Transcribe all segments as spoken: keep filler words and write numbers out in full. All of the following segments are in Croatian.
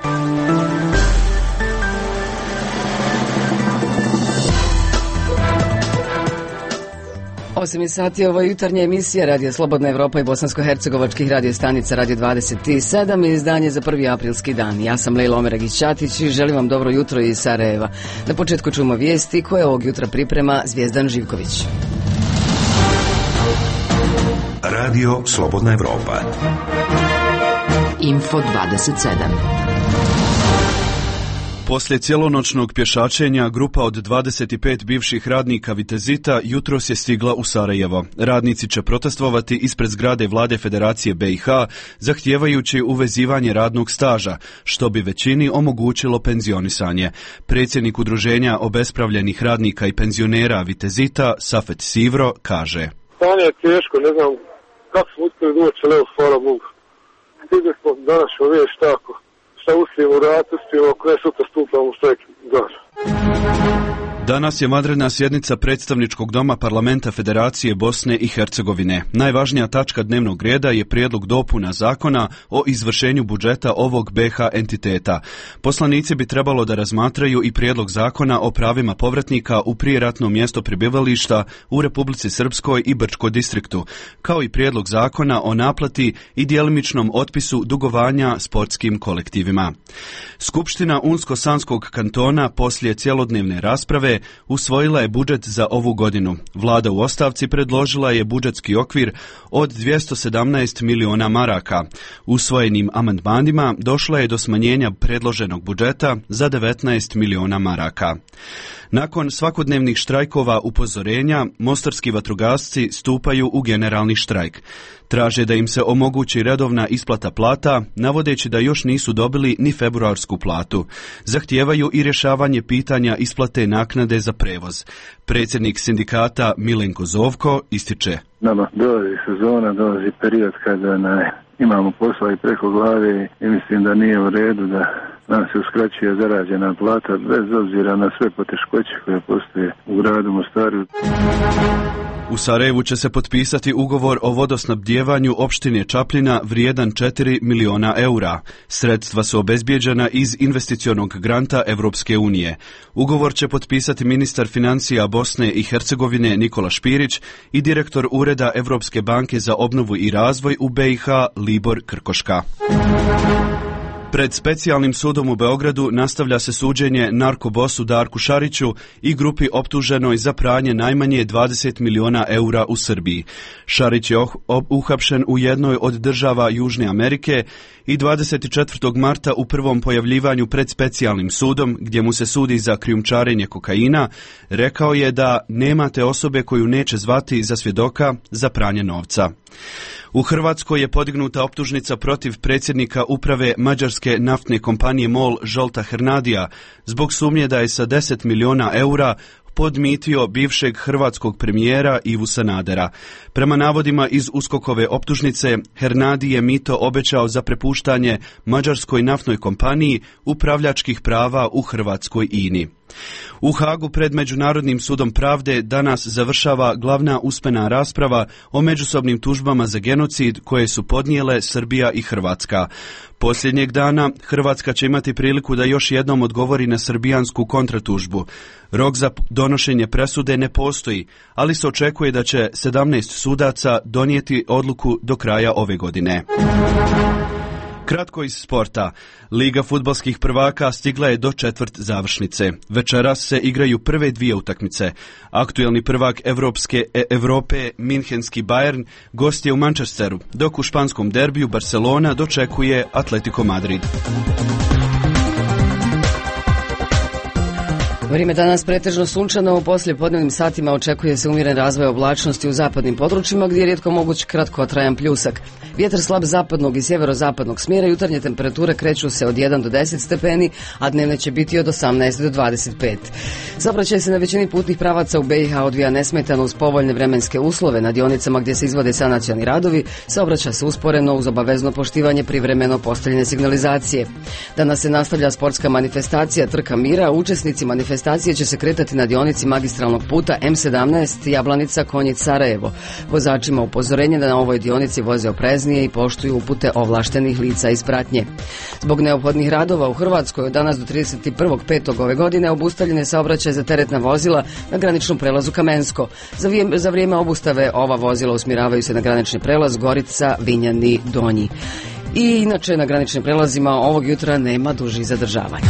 osam sati, ovo je jutarnja emisija Radio Slobodna Evropa i bosansko-hercegovačkih radio stanica Radio dvadeset sedam i izdanje za prvi aprilski dan. Ja sam Lejla Omeragić-Ćatić i želim vam dobro jutro iz Sarajeva. Na početku čujemo vijesti koje ovog jutra priprema Zvijezdan Živković. Radio Slobodna Evropa. Info dvadeset sedam. Poslije cijelonoćnog pješačenja, grupa od dvadeset pet bivših radnika Vitezita jutros je stigla u Sarajevo. Radnici će protestovati ispred zgrade Vlade Federacije B i H, zahtijevajući uvezivanje radnog staža, što bi većini omogućilo penzionisanje. Predsjednik udruženja obespravljenih radnika i penzionera Vitezita, Safet Sivro, kaže: Stanje je teško, ne znam kako smo uspjeli doći, ali evo, hvala Bogu. Stigli smo danas u viješ tako. Šta uspijemo u ratu, uspijemo koje sutra stupamo u štrajk glađa. Danas je vanredna sjednica Predstavničkog doma Parlamenta Federacije Bosne i Hercegovine. Najvažnija tačka dnevnog reda je prijedlog dopuna zakona o izvršenju budžeta ovog B H entiteta. Poslanici bi trebalo da razmatraju i prijedlog zakona o pravima povratnika u prijeratno mjesto prebivališta u Republici Srpskoj i Brčko distriktu, kao i prijedlog zakona o naplati i djelimičnom otpisu dugovanja sportskim kolektivima. Skupština Unsko-Sanskog kantona poslije cjelodnevne rasprave usvojila je budžet za ovu godinu. Vlada u ostavci predložila je budžetski okvir od dvjesto sedamnaest miliona maraka. Usvojenim amandmanima došla je do smanjenja predloženog budžeta za devetnaest miliona maraka. Nakon svakodnevnih štrajkova upozorenja, mostarski vatrogasci stupaju u generalni štrajk. Traže da im se omogući redovna isplata plata, navodeći da još nisu dobili ni februarsku platu. Zahtijevaju i rješavanje pitanja isplate naknade za prevoz. Predsjednik sindikata Milenko Zovko ističe: Nama dolazi sezona, dolazi period kada na, imamo posla i preko glave i mislim da nije u redu da nam se uskraćuje zarađena plata bez obzira na sve poteškoće koje postoje u gradu Mostaru. U Sarajevu će se potpisati ugovor o vodosnabdjevanju opštine Čapljina vrijedan četiri miliona eura. Sredstva su obezbijeđena iz investicionog granta Evropske unije. Ugovor će potpisati ministar financija Bosne i Hercegovine Nikola Špirić i direktor Ureda Evropske banke za obnovu i razvoj u B i H Libor Krkoška. Pred specijalnim sudom u Beogradu nastavlja se suđenje narkobosu Darku Šariću i grupi optuženoj za pranje najmanje dvadeset miliona eura u Srbiji. Šarić je uhapšen u jednoj od država Južne Amerike i dvadeset četvrtog marta u prvom pojavljivanju pred specijalnim sudom, gdje mu se sudi za krijumčarenje kokaina, rekao je da nemate osobe koju neće zvati za svjedoka za pranje novca. U Hrvatskoj je podignuta optužnica protiv predsjednika uprave mađarske naftne kompanije MOL Zsolta Hernadija zbog sumnje da je sa deset miliona eura podmitio bivšeg hrvatskog premijera Ivu Sanadera. Prema navodima iz USKOK-ove optužnice, Hernadi je mito obećao za prepuštanje mađarskoj naftnoj kompaniji upravljačkih prava u hrvatskoj I N I. U Hagu pred Međunarodnim sudom pravde danas završava glavna usmena rasprava o međusobnim tužbama za genocid koje su podnijele Srbija i Hrvatska. Posljednjeg dana Hrvatska će imati priliku da još jednom odgovori na srbijansku kontratužbu. Rok za donošenje presude ne postoji, ali se očekuje da će sedamnaest sudaca donijeti odluku do kraja ove godine. Kratko iz sporta. Liga fudbalskih prvaka stigla je do četvrt završnice. Večeras se igraju prve dvije utakmice. Aktuelni prvak Evropske e Evrope, Minhenski Bayern, gost je u Manchesteru, dok u španskom derbiju Barcelona dočekuje Atletico Madrid. Vrijeme danas pretežno sunčano, u poslijepodnevnim satima očekuje se umjeren razvoj oblačnosti u zapadnim područjima gdje je rijetko moguć kratkotrajan pljusak. Vjetar slab zapadnog i sjeverozapadnog smjera, jutarnje temperature kreću se od jedan do deset stepeni, a dnevne će biti od osamnaest do dvadeset pet. Saobraćaj se na većini putnih pravaca u B i H odvija nesmetano uz povoljne vremenske uslove. Na dionicama gdje se izvode sanacioni radovi saobraća se usporeno uz obavezno poštivanje privremeno postavljene signalizacije. Danas se nastavlja sportska manifestacija Trka mira, učesnici manifestacije manifestacije će se kretati na dionici magistralnog puta M sedamnaest Jablanica Konjic Sarajevo. Vozačima upozorenje da na ovoj dionici voze opreznije i poštuju upute ovlaštenih lica iz pratnje. Zbog neophodnih radova u Hrvatskoj od danas do trideset prvog petog ove godine obustavljen je saobraćaj za teretna vozila na graničnom prelazu Kamensko. Za vrijeme, za vrijeme obustave ova vozila usmjeravaju se na granični prelaz Gorica Vinjani Donji. I inače na graničnim prelazima ovog jutra nema dužih zadržavanja.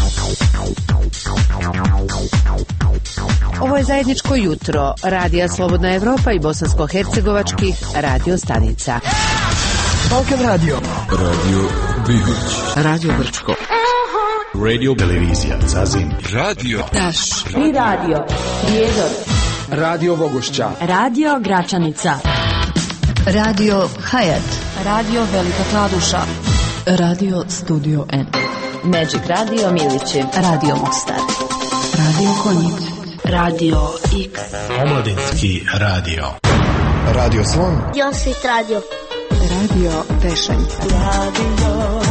Ovo je zajedničko jutro Radija Slobodna Evropa i bosansko-hercegovačkih radio stanica. Balkan Radio, Radio Bihoć, Radio Brčko, Radio Televizija Zazim, Radio Taš i Radio Prijedor, Radio Vogošća, Radio Gračanica, Radio Hayat, Radio Velika Kladuša, Radio Studio N, Magic Radio Milići, Radio Mostar, Radio Konjic, Radio X, Omladinski radio, Radio Slon, Josit Radio, Radio Tešanj, Radio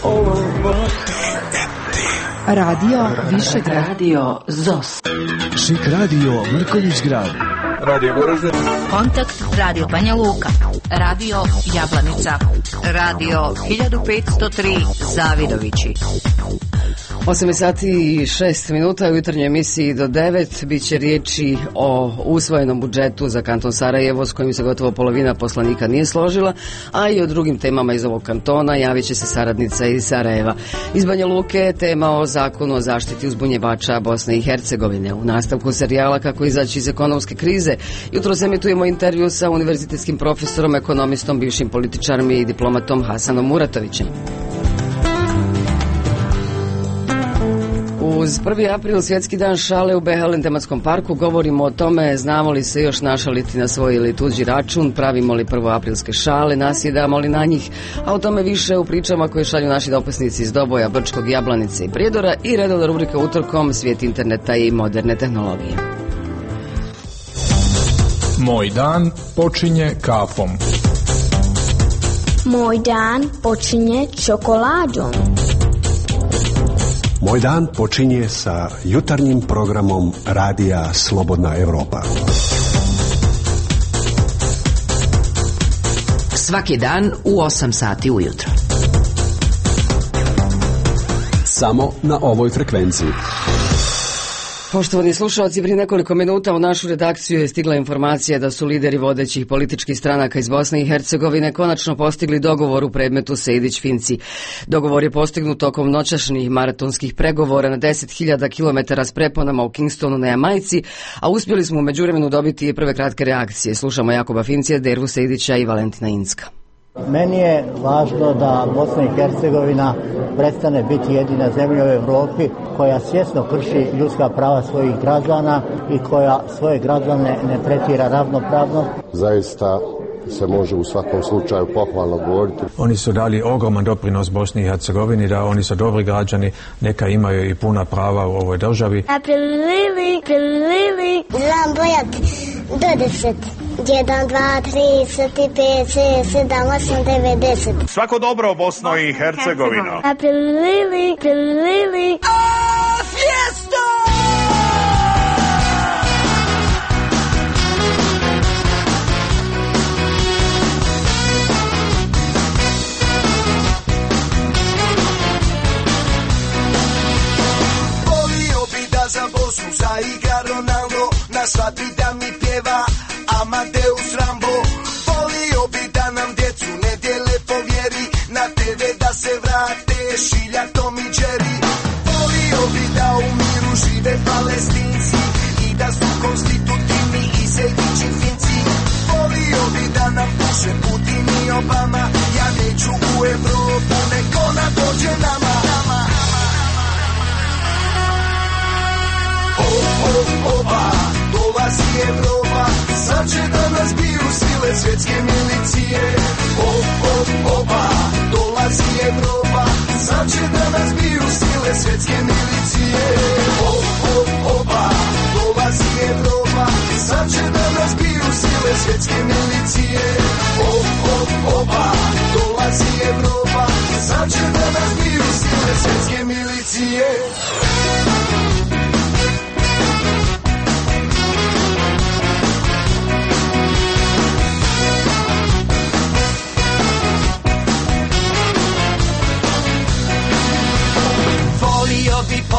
Radio Višegrad, Radio Zos, Šik Radio Mrkonjić Grad, Radio Goražde, Kontakt Radio Banja Luka, Radio Jablanica, Radio hiljadu petsto tri Zavidovići. osam sati i šest minuta u jutarnjoj emisiji do devet bit će riječi o usvojenom budžetu za kanton Sarajevo s kojim se gotovo polovina poslanika nije složila, a i o drugim temama iz ovog kantona javit će se saradnica iz Sarajeva. Iz Banja Luke tema o zakonu o zaštiti uzbunjevača Bosne i Hercegovine. U nastavku serijala Kako izaći iz ekonomske krize jutros emitujemo intervju sa univerzitetskim profesorom, ekonomistom, bivšim političarom i diplomatom Hasanom Muratovićem. Uz prvi april, svjetski dan šale u Behelen tematskom parku, govorimo o tome znamo li se još našaliti na svoj ili tuđi račun, pravimo li prvoaprilske šale, nasjedamo li na njih, a o tome više u pričama koje šalju naši dopisnici iz Doboja, Brčkog, Jablanice i Prijedora i redovna rubrika Utorkom, svijet interneta i moderne tehnologije. Moj dan počinje kafom. Moj dan počinje čokoladom. Moj dan počinje sa jutarnjim programom Radija Slobodna Evropa. Svaki dan u osam sati ujutro. Samo na ovoj frekvenciji. Poštovani slušalci, prije nekoliko minuta u našu redakciju je stigla informacija da su lideri vodećih političkih stranaka iz Bosne i Hercegovine konačno postigli dogovor u predmetu Sejdić-Finci. Dogovor je postignut tokom noćašnjih maratonskih pregovora na deset hiljada kilometara s preponama u Kingstonu na Jamajci, a uspjeli smo u međuvremenu dobiti i prve kratke reakcije. Slušamo Jakoba Fincija, Dervu Sejdića i Valentina Inska. Meni je važno da Bosna i Hercegovina prestane biti jedina zemlja u Europi koja svjesno krši ljudska prava svojih građana i koja svoje građane ne tretira ravnopravno. Zaista se može u svakom slučaju pohvalno govoriti. Oni su dali ogroman doprinos Bosni i Hercegovini, da oni su dobri građani, neka imaju i puna prava u ovoj državi. Aprilili, aprilili, znam brojati do deset. jedan, dva, tri, četiri, pet, šest, sedam, osam, devet, deset. Svako dobro Bosno i Hercegovino. Aprilili, aprilili. A fiesta! Volio bi da za Bosnu zaigra Ronaldo, na svadbi da mi pjeva Amadeus Rambo. Volio bi da nam djecu ne dijele po vjeri, na te ve da se vrate Šilja, Tom i Jerry. Volio bi da u miru žive Palestinci i da su konstitutivni i Sejdići Finci. Volio bi da nam puše Putin i Obama, ja neću u Evropu, nek ona dođe nama. O, o, oba, dolazi Evropa, sad će da nas biju sile svjetske milicije. O, o, oba, dolazi Evropa, sad će da nas biju sile svjetske milicije. O, o, oba, dolazi Evropa, sad će da nas biju sile svjetske milicije. O, o, oba, dolazi Evropa, sad će da nas biju sile svjetske milicije.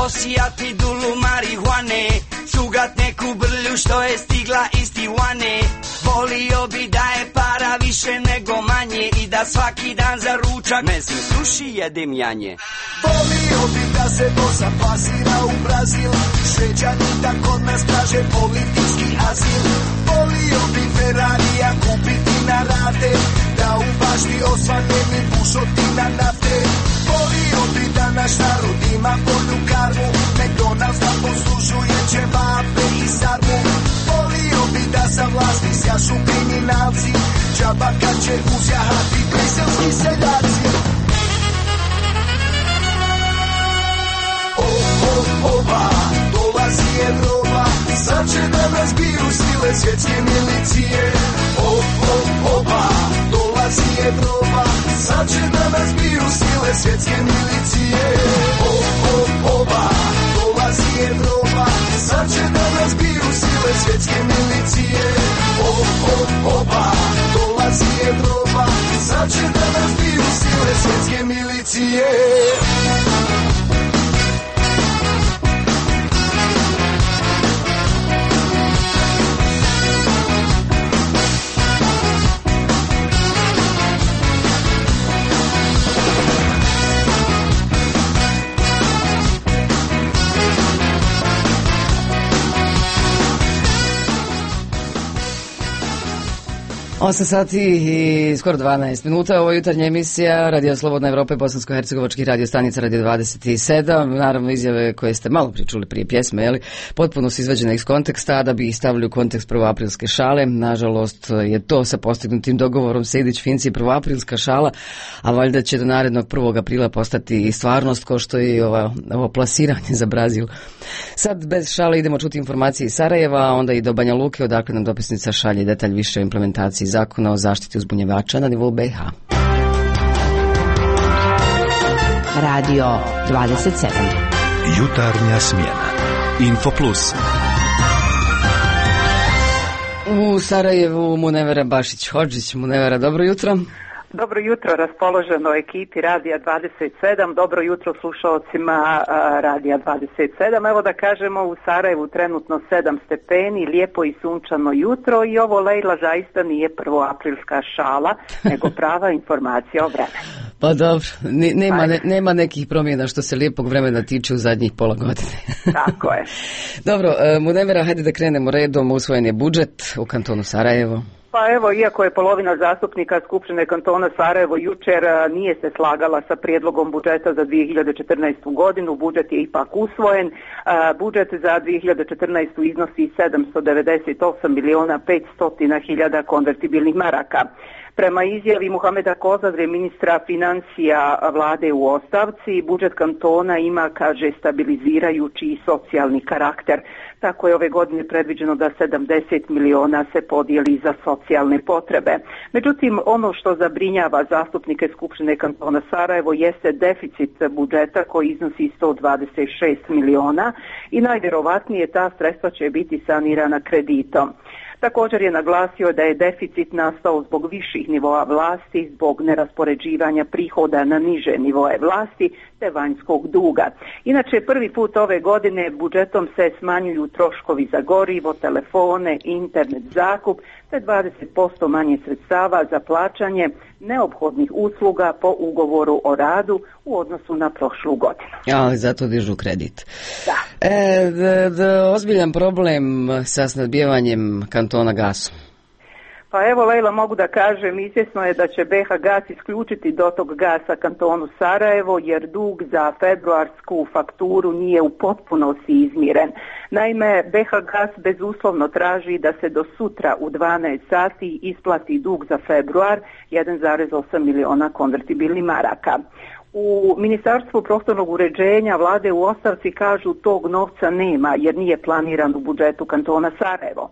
posijati dulu marihuane, cugat neku brlju što je stigla iz Tijuane. Volio bi da je para više nego manje i da svaki dan za ručak mesim suši jedem janje. Volio bi da se Bosa plasira u Brazil, Šveđani da kod nas traže politički azil. Volio bi Ferrarija kupiti na rate, da u bašti osvane mi bušotina nafte. Volio bi da naš narod ima bolju karmu, McDonald's da poslužuje ćevape i sarmu. Volio bi da sa vlasti sjašu kriminalci, džaba kad će uzjahati briselski seljaci. O, o, oba, dolazi Evropa, sad će da nas biju sile svjetske milicije. O, o, oba, dolazi Evropa, sad će da nas biju sile svjetske milicije. O, o, oba, dolazi Evropa, sad će da nas biju sile svjetske milicije. O, o, oba, dolazi Evropa, sad će da nas biju sile svjetske milicije. osam sati i skoro dvanaest minuta. Ovo je jutarnja emisija Radio Slobodna Evropa i bosansko-hercegovačkih radio stanica Radio dvadeset sedam. Naravno, izjave koje ste malo pričuli prije pjesme, jeli, potpuno su izvađene iz konteksta, da bi ih stavili u kontekst prvoaprilske šale. Nažalost, je to sa postignutim dogovorom Sejdić-Finci prvoaprilska šala, a valjda će do narednog prvog aprila postati i stvarnost, ko što je ovo, ovo plasiranje za Brazil. Sad, bez šale, idemo čuti informacije iz Sarajeva, a onda i do Banja Luke, odakle nam dopisnica šalje detalj više o implementaciji zakona o zaštiti uzbunjivača na nivou be i ha. Radio dvadeset sedam. Jutarnja smjena. Info Plus. U Sarajevu Munevera Bašić-Hodžić. Munevera, dobro jutro. Dobro jutro raspoloženoj ekipi Radija dvadeset sedam, dobro jutro slušalcima Radija dvadeset sedam. Evo da kažemo, u Sarajevu trenutno sedam stepeni, lijepo i sunčano jutro i ovo, Lejla, zaista nije prvoaprilska šala, nego prava informacija o vremenu. Pa dobro, ne, nema, ne, nema nekih promjena što se lijepog vremena tiče u zadnjih pola godine. Tako je. Dobro, Munevera, hajde da krenemo redom. Usvojen je budžet u kantonu Sarajevo. Pa evo, iako je polovina zastupnika Skupštine kantona Sarajevo jučer nije se slagala sa prijedlogom budžeta za dvije hiljade četrnaestu godinu, budžet je ipak usvojen. Budžet za dvije hiljade četrnaestu iznosi sedamsto devedeset osam miliona petsto hiljada konvertibilnih maraka. Prema izjavi Muhameda Kozadre, ministra financija vlade u ostavci, budžet kantona ima, kaže, stabilizirajući i socijalni karakter. Tako je ove godine predviđeno da sedamdeset miliona se podijeli za socijalne potrebe. Međutim, ono što zabrinjava zastupnike Skupštine kantona Sarajevo jeste deficit budžeta koji iznosi sto dvadeset šest miliona i najvjerovatnije ta sredstva će biti sanirana kreditom. Također je naglasio da je deficit nastao zbog viših nivoa vlasti, zbog neraspoređivanja prihoda na niže nivoe vlasti te vanjskog duga. Inače, prvi put ove godine budžetom se smanjuju troškovi za gorivo, telefone, internet, zakup te dvadeset posto manje sredstava za plaćanje neophodnih usluga po ugovoru o radu u odnosu na prošlu godinu. Ali zato dižu kredit. Da. E, d, d, ozbiljan problem sa snadbijevanjem kantona gasom. Pa evo, Lejla, mogu da kažem, izvjesno je da će be ha Gas isključiti dotok gasa kantonu Sarajevo, jer dug za februarsku fakturu nije u potpunosti izmiren. Naime, be ha Gas bezuslovno traži da se do sutra u dvanaest sati isplati dug za februar jedan zarez osam miliona konvertibilnih maraka. U Ministarstvu prostornog uređenja vlade u ostavci kažu tog novca nema jer nije planiran u budžetu kantona Sarajevo.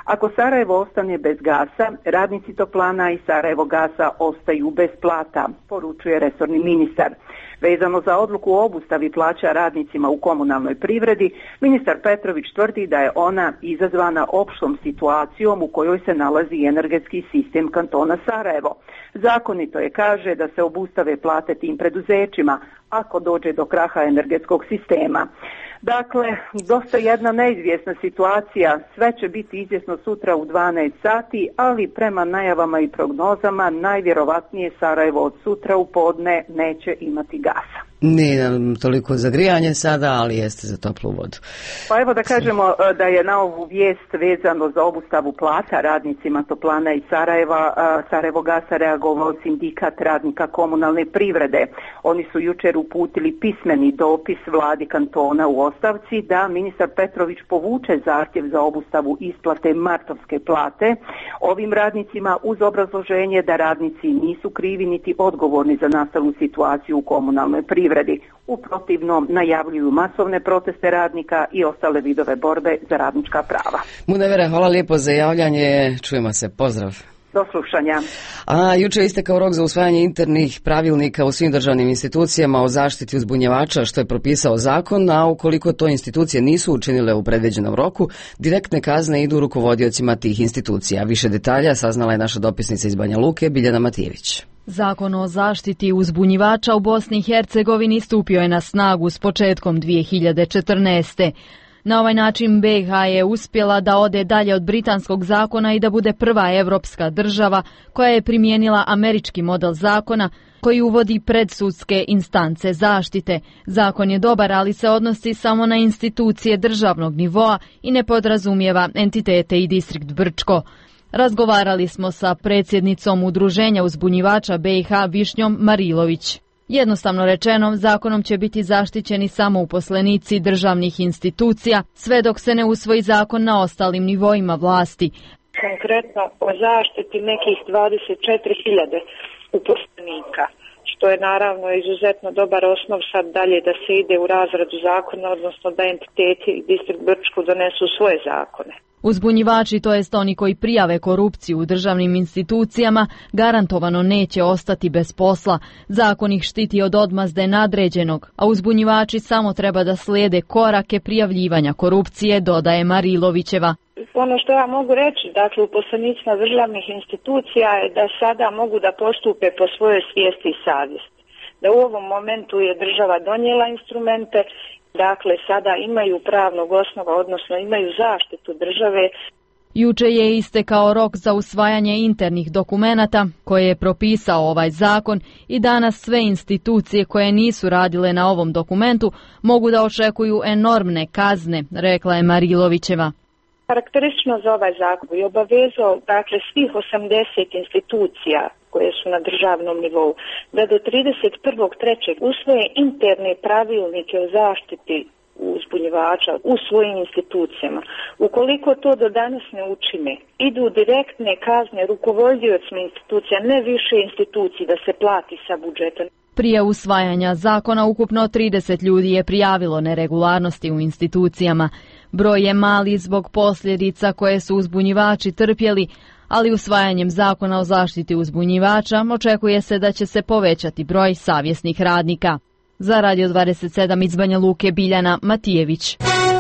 Ako Sarajevo ostane bez gasa, radnici Toplana i Sarajevo gasa ostaju bez plata, poručuje resorni ministar. Vezano za odluku o obustavi plaća radnicima u komunalnoj privredi, ministar Petrović tvrdi da je ona izazvana opštom situacijom u kojoj se nalazi energetski sistem kantona Sarajevo. Zakonito je, kaže, da se obustave plate tim preduzećima ako dođe do kraha energetskog sistema. Dakle, dosta jedna neizvjesna situacija, sve će biti izvjesno sutra u dvanaest sati, ali prema najavama i prognozama najvjerovatnije Sarajevo od sutra u podne neće imati gasa. Nije nam toliko za grijanje sada, ali jeste za toplu vodu. Pa evo da kažemo da je na ovu vijest vezano za obustavu plata radnicima Toplana i Sarajeva, Sarajevo gasa reagovao sindikat radnika komunalne privrede. Oni su jučer uputili pismeni dopis vladi kantona u ostavci da ministar Petrović povuče zahtjev za obustavu isplate martovske plate ovim radnicima uz obrazloženje da radnici nisu krivi niti odgovorni za nastalu situaciju u komunalnoj privredi. U protivnom najavljuju masovne proteste radnika i ostale vidove borbe za radnička prava. Munevere, hvala lijepo za javljanje. Čujemo se. Pozdrav. Do slušanja. A jučer je istekao rok za usvajanje internih pravilnika u svim državnim institucijama o zaštiti uzbunjivača, što je propisao zakon, a ukoliko to institucije nisu učinile u predviđenom roku, direktne kazne idu rukovodiocima tih institucija. Više detalja saznala je naša dopisnica iz Banja Luke, Biljana Matijević. Zakon o zaštiti uzbunjivača u Bosni i Hercegovini stupio je na snagu s početkom dvije hiljade četrnaeste. Na ovaj način B iH je uspjela da ode dalje od britanskog zakona i da bude prva evropska država koja je primijenila američki model zakona koji uvodi predsudske instance zaštite. Zakon je dobar, ali se odnosi samo na institucije državnog nivoa i ne podrazumijeva entitete i distrikt Brčko. Razgovarali smo sa predsjednicom Udruženja uzbunjivača B iH Višnjom Marilović. Jednostavno rečeno, zakonom će biti zaštićeni samo uposlenici državnih institucija, sve dok se ne usvoji zakon na ostalim nivoima vlasti. Konkretno o zaštiti nekih dvadeset četiri hiljade uposlenika, što je naravno izuzetno dobar osnov sad dalje da se ide u razradu zakona, odnosno da entiteti i distrikt Brčko donesu svoje zakone. Uzbunjivači, to jest oni koji prijave korupciju u državnim institucijama, garantovano neće ostati bez posla. Zakon ih štiti od odmazde nadređenog, a uzbunjivači samo treba da slijede korake prijavljivanja korupcije, dodaje Marilovićeva. Ono što ja mogu reći, dakle, uposlenicima državnih institucija je da sada mogu da postupe po svojoj svijesti i savjesti. Da u ovom momentu je država donijela instrumente, dakle, sada imaju pravnog osnova, odnosno imaju zaštitu države. Juče je istekao rok za usvajanje internih dokumenata koje je propisao ovaj zakon i danas sve institucije koje nisu radile na ovom dokumentu mogu da očekuju enormne kazne, rekla je Marilovićeva. Karakteristično za ovaj zakon je obavezao, dakle, svih osamdeset institucija koje su na državnom nivou, da do trideset prvog trećeg usvoje interne pravilnike o zaštiti uzbunjivača u svojim institucijama. Ukoliko to do danas ne učine, idu direktne kazne rukovodiocima institucija, ne više instituciji da se plati sa budžeta. Prije usvajanja zakona ukupno trideset ljudi je prijavilo neregularnosti u institucijama. Broj je mali zbog posljedica koje su uzbunjivači trpjeli, ali usvajanjem zakona o zaštiti uzbunjivača očekuje se da će se povećati broj savjesnih radnika. Za Radio dvadeset sedam iz Banja Luke, Biljana Matijević.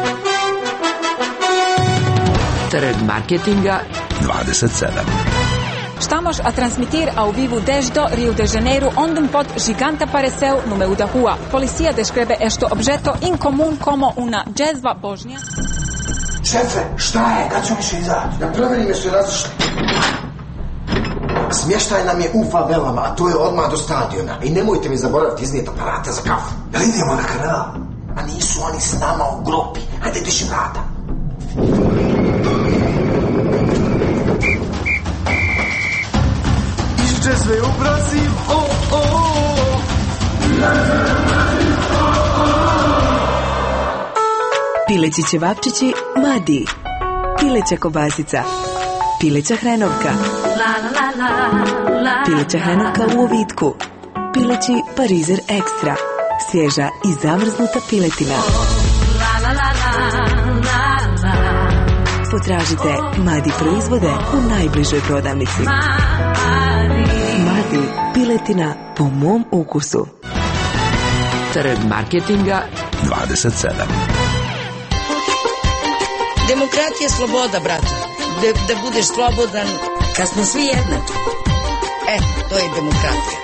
Trg marketinga dvadeset sedam. Estamos a transmitir ao vivo desde Rio de Janeiro, onde um pote gigante apareceu no meio da rua. Policia descreve este objeto incomum como uma jezva božnja. Šefe, šta je? Kad ću više izaći? Da provjerime su razišli. Smještaj nam je u favelama, a to je odmah do stadiona. I nemojte mi zaboraviti iznijeti aparate za kafu. Jel idemo na kanal? A nisu oni s nama u grupi. Hajde diši vrata. Išće sve u Brazil, o, o, o. Pileći ćevapčići Madi, pileća kobasica, pileća hrenovka, pileća hrenovka u ovitku, pileći parizer ekstra, svježa i zamrznuta piletina. Potražite Madi proizvode u najbližoj prodavnici. Madi, piletina po mom ukusu. Trg marketinga dvadeset sedam. Demokratija je sloboda, brate. Da, da budeš slobodan kad smo svi jednaki. E, to je demokratija.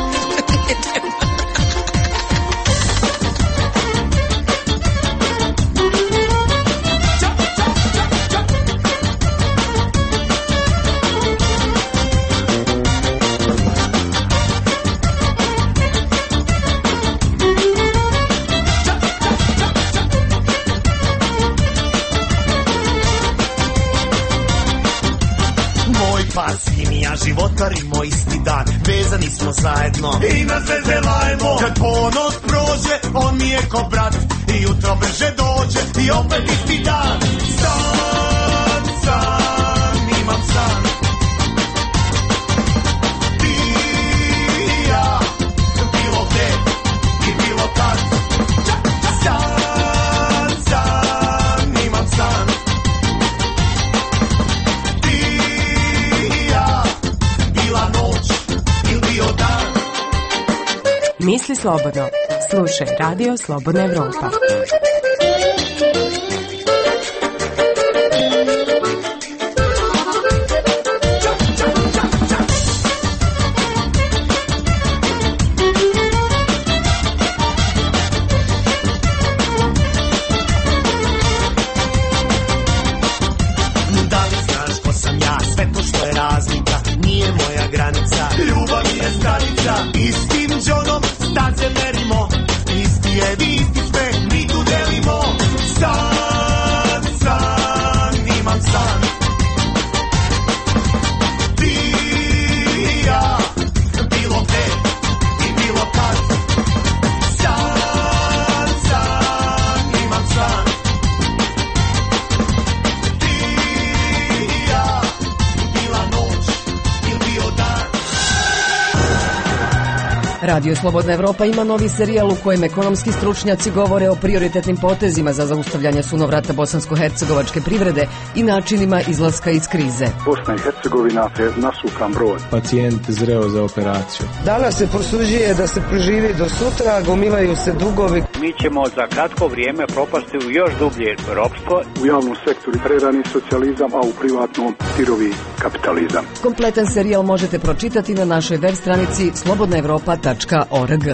Životarimo isti dan, vezani smo zajedno i na sve zelajemo. Kad ponos prođe, on mi je ko brat i jutro brže dođe i opet isti dan. San, san, imam san. Ti i ja, bilo gde i bilo kad. San, san, imam san. Misli slobodno. Slušaj Radio Slobodna Evropa. Da li znaš ko sam ja, sve to što je razlika nije moja granica. Ljubav je stanica, istim džonom staze merimo, isti je isti sve, mi tu delimo. San, san, imam san. Ti i ja, bilo gde i bilo kad. San, san, imam san. Ti i ja, bila noć ili bio dan. Radio Slobodna Evropa ima novi serijal u kojem ekonomski stručnjaci govore o prioritetnim potezima za zaustavljanje sunovrata bosansko-hercegovačke privrede i načinima izlaska iz krize. Bosna i Hercegovina je nasukan broj. Pacijent zreo za operaciju. Danas se prosuđuje da se preživi do sutra, gomilaju se dugovi. Mi ćemo za kratko vrijeme propasti u još dublje ropstvo. U javnom sektoru prerani socijalizam, a u privatnom sirovi kapitalizam. Kompletan serijal možete pročitati na našoj web stranici slobodna evropa tačka org.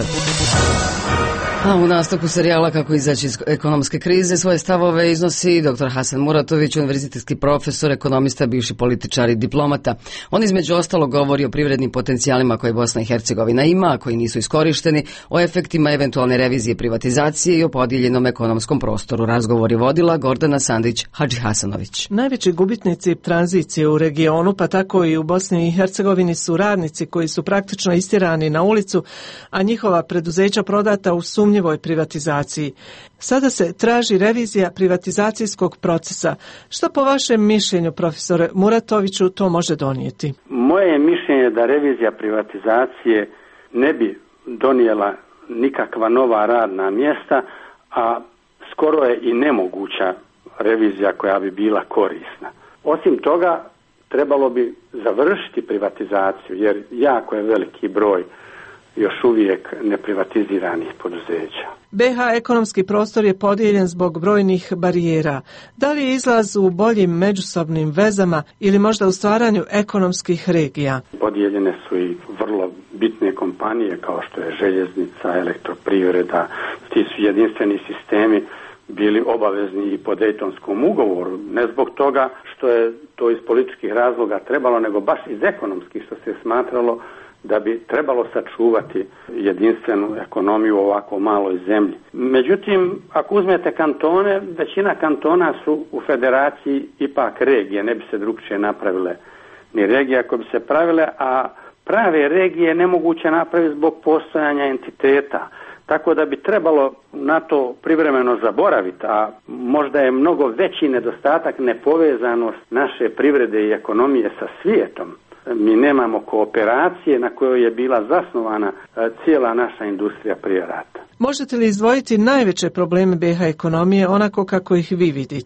A u nastavku serijala Kako izaći iz ekonomske krize svoje stavove iznosi doktor Hasan Muratović, univerzitetski profesor, ekonomista, bivši političar i diplomata. On između ostalog govori o privrednim potencijalima koje Bosna i Hercegovina ima, a koji nisu iskorišteni, o efektima eventualne revizije privatizacije i o podijeljenom ekonomskom prostoru. Razgovor je vodila Gordana Sandić Hadžihasanović. Najveći gubitnici tranzicije u regionu, pa tako i u Bosni i Hercegovini, su radnici koji su praktično istjerani na ulicu, a njihova preduzeća prodata u sumnjivoj privatizaciji. Sada se traži revizija privatizacijskog procesa. Što po vašem mišljenju, profesore Muratoviću, to može donijeti? Moje je mišljenje da revizija privatizacije ne bi donijela nikakva nova radna mjesta, a skoro je i nemoguća revizija koja bi bila korisna. Osim toga, trebalo bi završiti privatizaciju, jer jako je veliki broj još uvijek neprivatiziranih poduzeća. be ha ekonomski prostor je podijeljen zbog brojnih barijera. Da li je izlaz u boljim međusobnim vezama ili možda u stvaranju ekonomskih regija? Podijeljene su i vrlo bitne kompanije kao što je željeznica, elektroprivreda. Ti su jedinstveni sistemi bili obavezni i po Dejtonskom ugovoru. Ne zbog toga što je to iz političkih razloga trebalo, nego baš iz ekonomskih, što se smatralo da bi trebalo sačuvati jedinstvenu ekonomiju u ovako maloj zemlji. Međutim, ako uzmete kantone, većina kantona su u federaciji ipak regije, ne bi se drugčije napravile ni regije ako bi se pravile, a prave regije nemoguće napraviti zbog postojanja entiteta. Tako da bi trebalo na to privremeno zaboraviti, a možda je mnogo veći nedostatak nepovezanost naše privrede i ekonomije sa svijetom. Mi nemamo kooperacije na kojoj je bila zasnovana cijela naša industrija prije rata. Možete li izdvojiti najveće probleme be ha ekonomije onako kako ih vi vidite?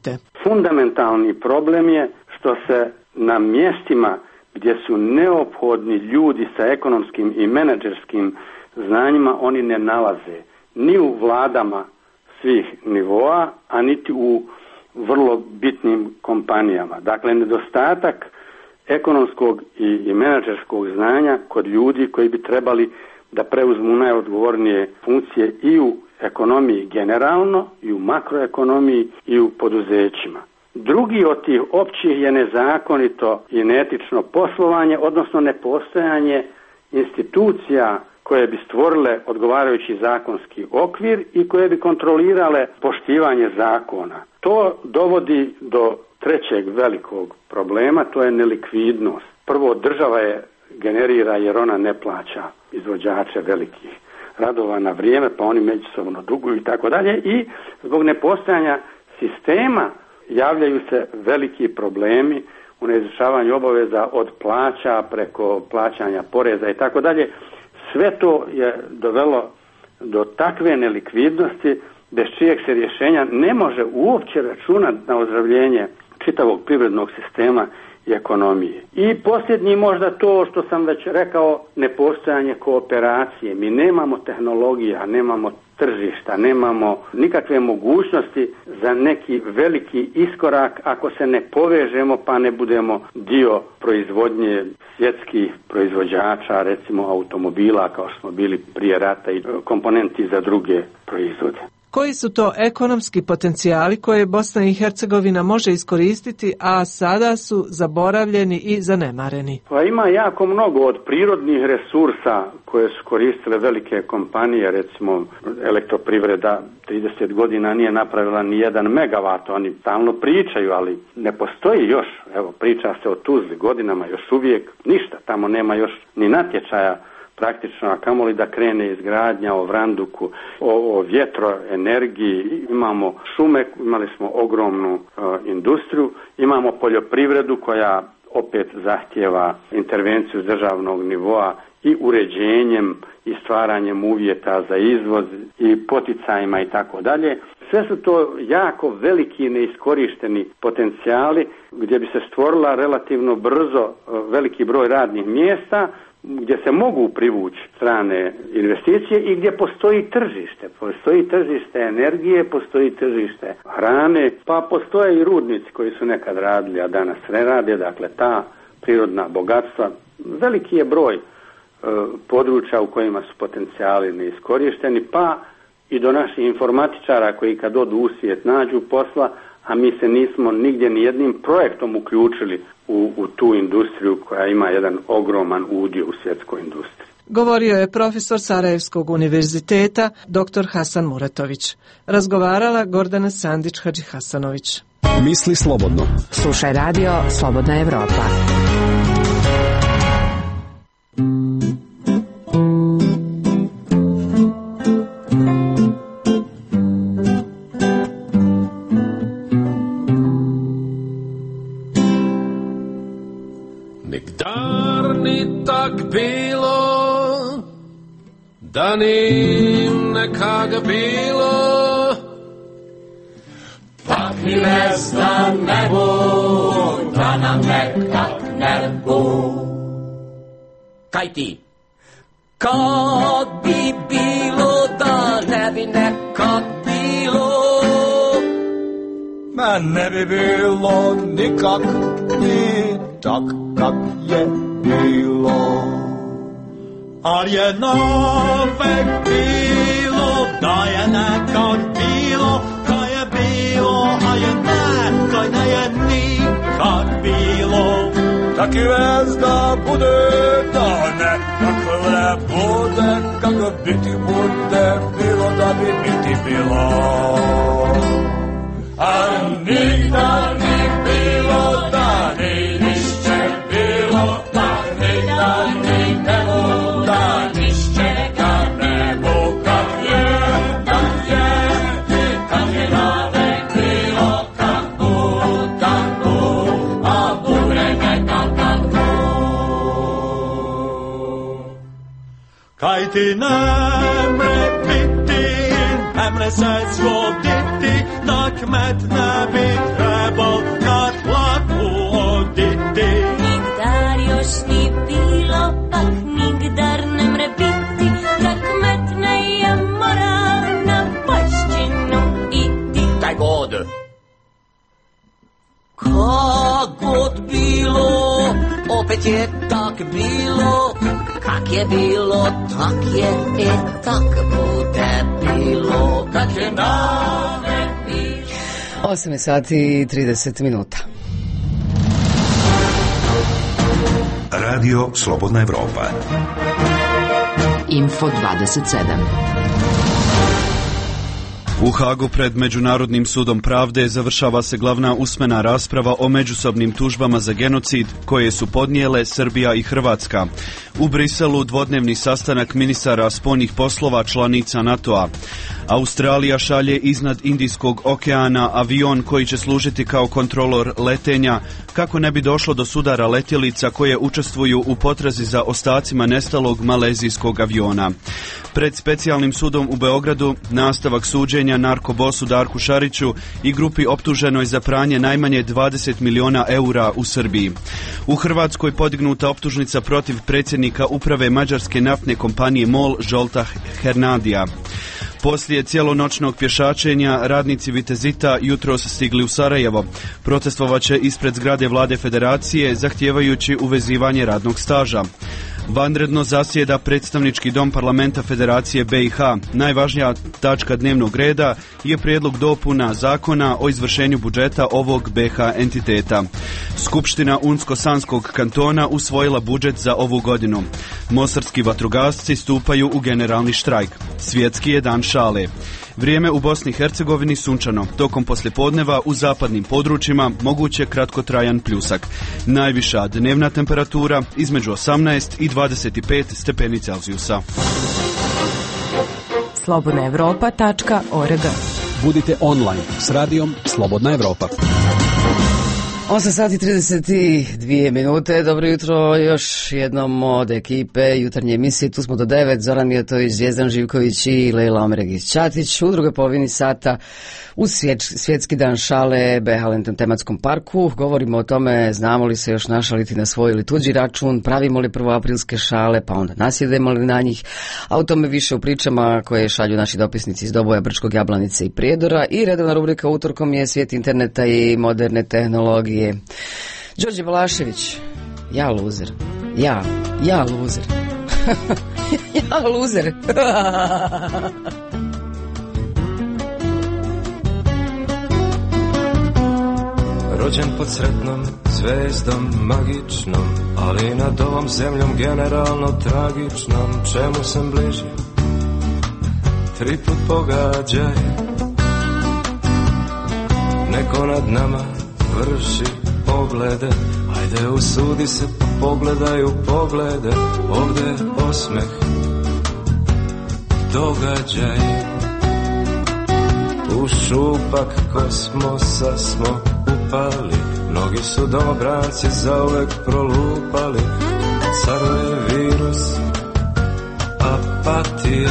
fundamentalni problem je što se na mjestima gdje su neophodni ljudi sa ekonomskim i menadžerskim znanjima oni ne nalaze. Ni u vladama svih nivoa, a niti u vrlo bitnim kompanijama. Dakle, nedostatak ekonomskog i, i menadžerskog znanja kod ljudi koji bi trebali da preuzmu najodgovornije funkcije i u ekonomiji generalno, i u makroekonomiji, i u poduzećima. Drugi od tih općih je nezakonito i neetično poslovanje, odnosno nepostojanje institucija koje bi stvorile odgovarajući zakonski okvir i koje bi kontrolirale poštivanje zakona. To dovodi do trećeg velikog problema, to je nelikvidnost. Prvo, država je generira jer ona ne plaća izvođače velikih radova na vrijeme, pa oni međusobno duguju i tako dalje, i zbog nepostojanja sistema javljaju se veliki problemi u neizvršavanju obaveza od plaća preko plaćanja poreza i tako dalje. Sve to je dovelo do takve nelikvidnosti bez čijeg se rješenja ne može uopće računati na ozdravljenje čitavog privrednog sistema i ekonomije. I posljednji možda to što sam već rekao, nepostojanje kooperacije. Mi nemamo tehnologija, nemamo tržišta, nemamo nikakve mogućnosti za neki veliki iskorak ako se ne povežemo pa ne budemo dio proizvodnje svjetskih proizvođača, recimo automobila kao što smo bili prije rata i komponenti za druge proizvode. Koji su to ekonomski potencijali koje Bosna i Hercegovina može iskoristiti, a sada su zaboravljeni i zanemareni? Pa ima jako mnogo od prirodnih resursa koje su koristile velike kompanije, recimo Elektroprivreda trideset godina nije napravila ni jedan megavat, oni stalno pričaju, ali ne postoji još, evo priča se o Tuzli godinama, još uvijek ništa, tamo nema još ni natječaja praktično, a kamoli da krene izgradnja o Vranduku, o, o vjetroenergiji, imamo šume, imali smo ogromnu uh, industriju, imamo poljoprivredu koja opet zahtjeva intervenciju s državnog nivoa i uređenjem i stvaranjem uvjeta za izvoz i poticajima i tako dalje. Sve su to jako veliki neiskorišteni potencijali gdje bi se stvorila relativno brzo uh, veliki broj radnih mjesta, gdje se mogu privući strane investicije i gdje postoji tržište. Postoji tržište energije, postoji tržište hrane, pa postoje i rudnici koji su nekad radili, a danas ne rade. Dakle, ta prirodna bogatstva, veliki je broj e, područja u kojima su potencijali neiskorišteni, pa i do naših informatičara koji kad odu u svijet nađu posla, a mi se nismo nigdje ni jednim projektom uključili u, u tu industriju koja ima jedan ogroman udio u svjetskoj industriji. Govorio je profesor Sarajevskog univerziteta dr. Hasan Muratović. Razgovarala Gordana Sandić-Hadžihasanović. Misli slobodno. Slušaj radio Slobodna Evropa. Da ni nekada bilo, tak mi mesta ne bu, da nam nekak ne bu. Kaj ti? Kad bi bilo, da ne bi nekak bilo. Ma ne bi bilo nikak, ni tak kak je bilo. Al je navek bilo, da je nekad bilo, kaj je bilo, a je nekaj ne je nikad bilo. Tak i vez da bude, da nekak ne bude, kako biti bude, bilo da bi biti bilo. A nikad ni bilo, da ni nišće bilo, a nikad ni ne bude. Kaj ti ne mre biti, ne mre se zgoditi, da kmet ne bi trebal na tlaku oditi. Nigdar još ni bilo, pak nigdar ne mre biti, da kmet ne je mora na poljšćinu iti. Daj god. Kak god bilo, opet je tak bilo, kak je bilo, tak je, e tak bude bilo, kak je nave bilo. osam sati i trideset minuta. Radio Slobodna Evropa. Info dvadeset sedam. U Hagu pred Međunarodnim sudom pravde završava se glavna usmena rasprava o međusobnim tužbama za genocid koje su podnijele Srbija i Hrvatska. U Briselu dvodnevni sastanak ministara spoljnih poslova članica NATO-a. Australija šalje iznad Indijskog okeana avion koji će služiti kao kontrolor letenja kako ne bi došlo do sudara letjelica koje učestvuju u potrazi za ostacima nestalog malezijskog aviona. Pred specijalnim sudom u Beogradu nastavak suđenja narkobosu Darku Šariću i grupi optuženoj za pranje najmanje dvadeset miliona eura u Srbiji. U Hrvatskoj podignuta optužnica protiv predsjednika uprave mađarske naftne kompanije MOL Zsolta Hernandija. Poslije cijelonoćnog pješačenja radnici Vitezita jutros stigli u Sarajevo. Protestvovaće ispred zgrade Vlade Federacije zahtijevajući uvezivanje radnog staža. Vanredno zasjeda predstavnički dom parlamenta Federacije B i H. Najvažnija tačka dnevnog reda je prijedlog dopuna zakona o izvršenju budžeta ovog B H entiteta. Skupština Unsko-Sanskog kantona usvojila budžet za ovu godinu. Mostarski vatrogasci stupaju u generalni štrajk. Svjetski je dan šale. Vrijeme u Bosni i Hercegovini sunčano. Tokom poslijepodneva u zapadnim područjima moguće kratkotrajan pljusak. Najviša dnevna temperatura između osamnaest i dvadeset pet stepeni Celzijusa. slobodna evropa tačka org. Budite online s radijom Slobodna Evropa. osam sati i trideset dvije minute. Dobro jutro još jednom od ekipe jutarnje emisije. Tu smo do devet. Zoran Mijatović, Zvijezdan Živković i Lejla Omeregić-Ćatić. U drugoj polovini sata u svjetski dan šale Behalentom tematskom parku. Govorimo o tome znamo li se još našaliti na svoj ili tuđi račun, pravimo li prvoaprilske šale, pa onda nasjedemo li na njih. A o tome više u pričama koje šalju naši dopisnici iz Doboja, Brčkog, Jablanice i Prijedora. I redovna rubrika utorkom je svijet interneta i moderne tehnologije. Đorđe Balašević, ja luzer, ja, ja luzer, ja luzer. Rođen pod sretnom zvezdom magičnom, ali nad ovom zemljom generalno tragičnom. Čemu sam bliži, tri put pogađaj, neko nad nama vrši poglede, ajde usudi se pa pogledaj u poglede, ovdje osmeh, događaj. U šupak kosmosa smo upali, mnogi su domobranci zauvek prolupali, caruje virus apatije,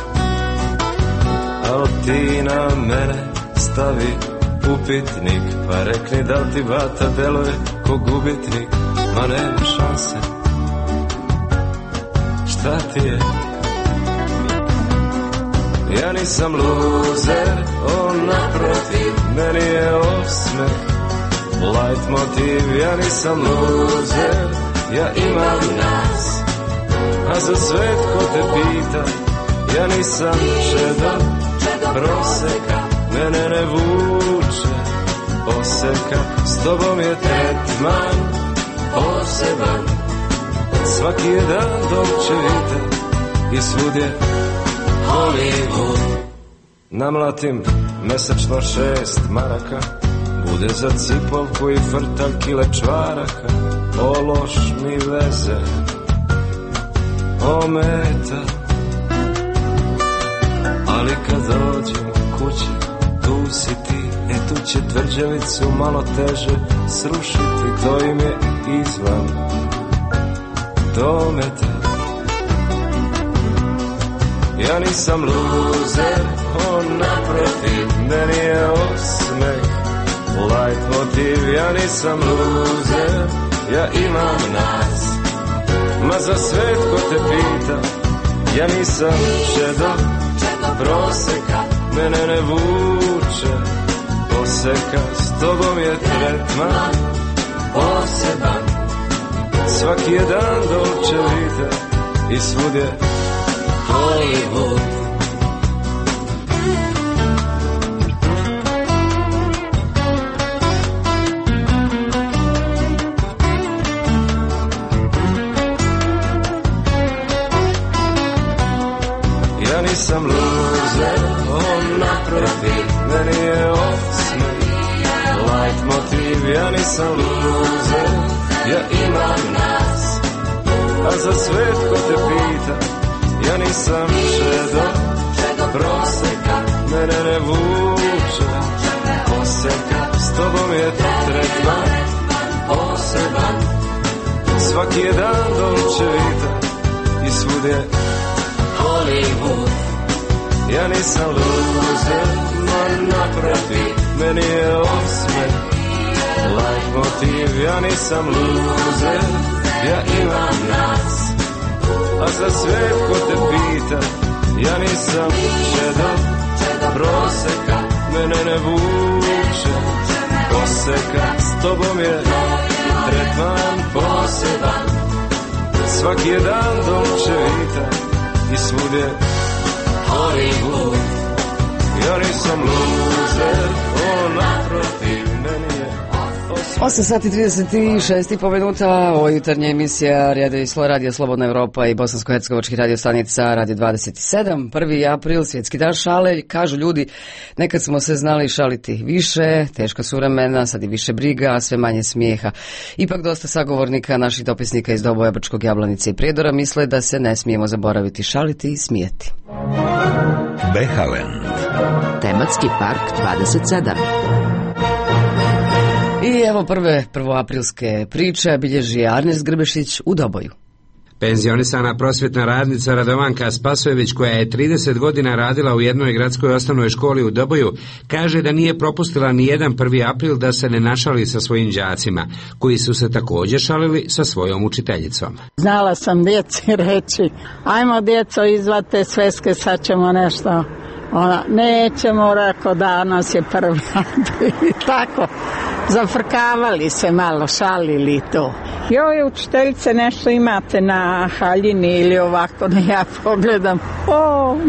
al ti na mene stavi upitnik, pa rekni da li ti bata deluje ko gubitnik, ma nema šanse, šta ti je? Ja nisam luzer, on naprotiv, meni je osmeh, light motiv. Ja nisam luzer, ja imam nas, a za svet ko te pita, ja nisam čedo proseka, mene ne vuče oseka, s tobom je tretman poseban, svaki je dan dok će vidjeti i svud je Hollywood. Namlatim mesečno šest maraka, bude za cipovku i frtalj kile čvaraka, o loš mi veze ometa, ali kad dođem kuće, tu si ti, e tu će tvrđavicu malo teže srušiti, to im je izvan dometa. Ja nisam luzer, on naprotiv, meni je osmeh light motiv. Ja nisam luzer, ja imam nas, ma za svet ko te pita. Ja nisam čedo, proseka, mene ne vuče poseka. S tobom je tretman poseban, svaki je dan Dolce Vita i svud je Hollywood. Ja nisam luzer, on naprotiv, meni je osmeh light motiv. Ja nisam luzer, ja imam nas, a za svet ko te pita. Ja nisam čedo, proseka, mene ne vuče poseka. S tobom je tretman poseban, svaki je dan Dolce Vita i svud je Hollywood. Ja nisam luzer, ma naprotiv, meni je osmeh light motiv. Ja nisam luzer, ja imam nas, a za sve ko te pita. Ja nisam čedo, proseka, mene ne vuče poseka. S tobom je tretman poseban, svaki je dan Dolce Vita i svud je Hollywood. Ja nisam luzer, on naprotiv, meni je osam sati trideset šest i po minuta, ovo je jutarnja emisija Radio Slobodna Evropa i bosansko-hercegovački radio stanica Radio dvadeset sedam. prvi april, svjetski dan šale. Kažu ljudi, nekad smo se znali šaliti više, teška su vremena, sad je više briga, a sve manje smijeha. Ipak dosta sagovornika naših dopisnika iz Doboja, Brčkog, Jablanice i Prijedora misle da se ne smijemo zaboraviti šaliti i smijeti. Behalen. Tematski park dvadeset sedam. I evo prve prvoaprilske priče bilježi Arnes Grbešić u Doboju. Penzionisana prosvjetna radnica Radovanka Spasojević, koja je trideset godina radila u jednoj gradskoj osnovnoj školi u Doboju, kaže da nije propustila ni jedan prvi april da se ne našali sa svojim đacima, koji su se također šalili sa svojom učiteljicom. Znala sam djeci reći, ajmo djeco izvate sveske, sad ćemo nešto. Ona, nećemo, rako, danas je prvi april. Tako, zafrkavali se malo, šalili to. Joj, učiteljice, nešto imate na haljini ili ovako, da ja pogledam. O,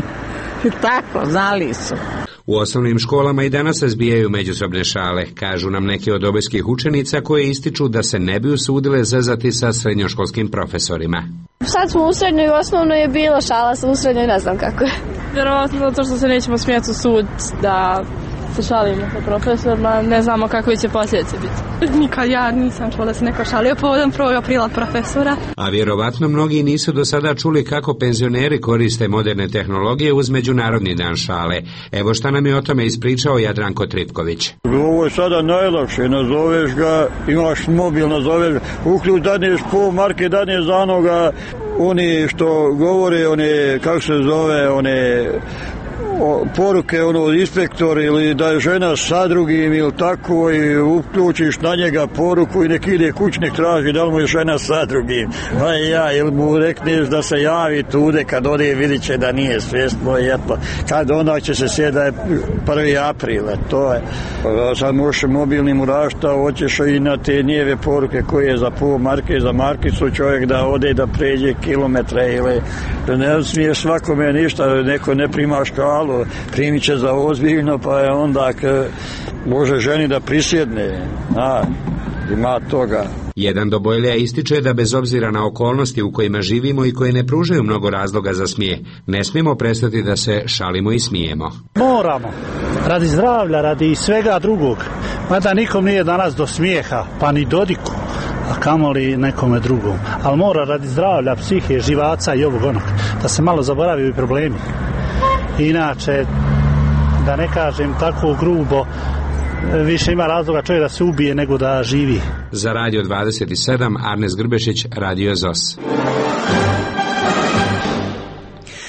tako, znali su. U osnovnim školama i danas se zbijaju međusobne šale, kažu nam neki od dobojskih učenica koje ističu da se ne bi usudile zezati sa srednjoškolskim profesorima. Sad smo u srednjoj i osnovnoj je bilo šala, sam u srednjoj ne znam kako je. Vjerovatno zato što se nećemo smijeti u sud da se šalimo sa profesorima, ne znamo kakve će posljedice biti. Nikad ja nisam čula da se neko šalio povodom prvog aprila profesora. A vjerovatno mnogi nisu do sada čuli kako penzioneri koriste moderne tehnologije uz Međunarodni dan šale. Evo šta nam je o tome ispričao Jadranko Tripković. Ovo je sada najlakše, nazoveš ga, imaš mobil, nazoveš, uključ daneš po marke, daneš za onoga, oni što govore, one, kako se zove, one o, poruke ono inspektor ili da je žena sa drugim ili tako i uključiš na njega poruku i nek ide kuć, nek traži da li mu je žena sa drugim. A ja, ili mu rekneš da se javi tude, kad ode vidit će da nije svjesno, jetlo. Kad onda će se sjeti da je prvi april, to je. Sad možeš mobilnim urašta, hoćeš i na te njeve poruke koje je za pol marke, za markicu čovjek da ode da pređe kilometre ili ne smiješ svakome ništa, neko ne prima škalu, primit će za ozbiljno, pa je onda može ženi da prisjedne. A, ima toga. Jedan Dobojlija ističe da bez obzira na okolnosti u kojima živimo i koje ne pružaju mnogo razloga za smijeh, ne smijemo prestati da se šalimo i smijemo. Moramo, radi zdravlja, radi svega drugog, mada nikom nije danas do smijeha, pa ni Dodiku, a kamoli nekome drugom. Ali mora radi zdravlja, psihe, živaca i ovog onog, da se malo zaboravaju i problemi. Inače, da ne kažem tako grubo, više ima razloga čovjek da se ubije nego da živi. Za Radio dvadeset sedam, Arnes Grbešić, Radio Zos.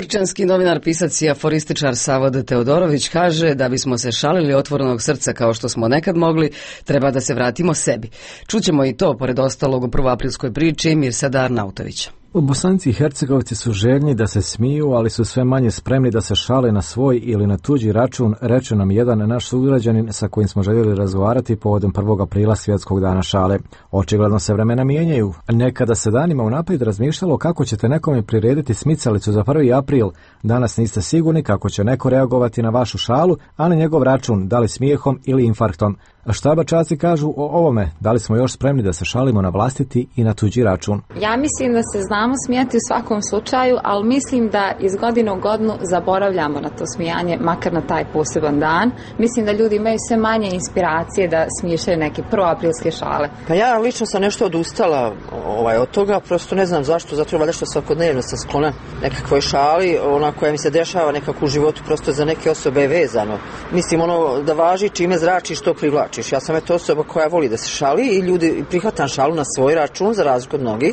Bačanski novinar, pisac i aforističar Savod Teodorović kaže da bismo se šalili otvorenog srca kao što smo nekad mogli, treba da se vratimo sebi. Čućemo i to, pored ostalog, u prvoaprilskoj priči Mirsada Arnautovića. Bosanci i Hercegovci su željni da se smiju, ali su sve manje spremni da se šale na svoj ili na tuđi račun, reče nam jedan naš sugrađanin sa kojim smo željeli razgovarati povodom prvog aprila svjetskog dana šale. Očigledno se vremena mijenjaju. Nekada se danima unaprijed razmišljalo kako ćete nekome prirediti smicalicu za prvi april. Danas niste sigurni kako će neko reagovati na vašu šalu, a na njegov račun, da li smijehom ili infarktom. Šta Bačaci kažu o ovome? Da li smo još spremni da se šalimo na vlastiti i na tuđi račun? Ja mislim da se znamo smijati u svakom slučaju, ali mislim da iz godine u godinu zaboravljamo na to smijanje, makar na taj poseban dan. Mislim da ljudi imaju sve manje inspiracije da smišljaju neke prvoaprilske šale. Pa ja lično sam nešto odustala ovaj, od toga, prosto ne znam zašto, zato valjda što svakodnevno sam sklona nekakvoj šali, ona koja mi se dešava nekako u životu, prosto za neke osobe je vezano. Mislim ono da važi čime zrači što privlači. Ja sam eto osoba koja voli da se šali i ljudi prihvatam šalu na svoj račun za razliku od mnogih,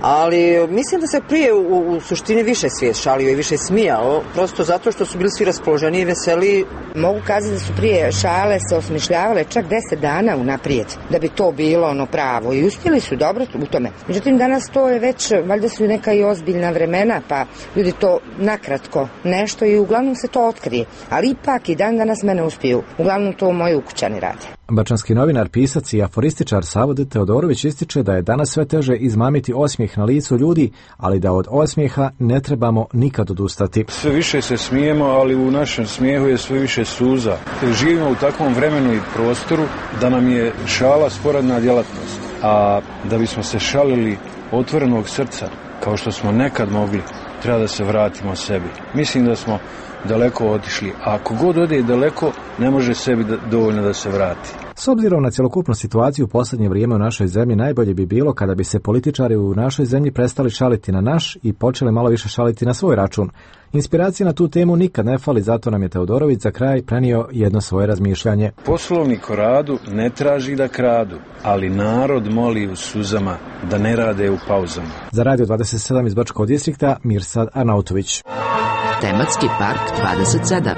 ali mislim da se prije u, u suštini više svijet šalio i više smijao, prosto zato što su bili svi raspoloženi i veseli. Mogu kazati da su prije šale se osmišljavale čak deset dana unaprijed, da bi to bilo ono pravo i uspjeli su dobro u tome. Međutim, danas to je već, valjda su neka i ozbiljna vremena, pa ljudi to nakratko nešto i uglavnom se to otkrije, ali ipak i dan danas mene uspiju. Uglavnom to moji ukućani rade. Bačanski novinar, pisac i aforističar Savod Teodorović ističe da je danas sve teže izmamiti osmijeh na licu ljudi, ali da od osmijeha ne trebamo nikad odustati. Sve više se smijemo, ali u našem smijehu je sve više suza. Živimo u takvom vremenu i prostoru da nam je šala sporedna djelatnost, a da bismo se šalili otvorenog srca, kao što smo nekad mogli, treba da se vratimo sebi. Mislim da smo daleko otišli, a ako god ode daleko, ne može sebi da, dovoljno da se vrati. S obzirom na cjelokupnu situaciju u posljednje vrijeme u našoj zemlji, najbolje bi bilo kada bi se političari u našoj zemlji prestali šaliti na naš i počeli malo više šaliti na svoj račun. Inspiracija na tu temu nikad ne fali, zato nam je Teodorović za kraj prenio jedno svoje razmišljanje. Poslovnik o radu ne traži da kradu, ali narod moli u suzama da ne rade u pauzama. Za Radio dvadeset sedam iz Bačkog distrikta, Mirsad Arnautović. Tematski park dvadeset sedam.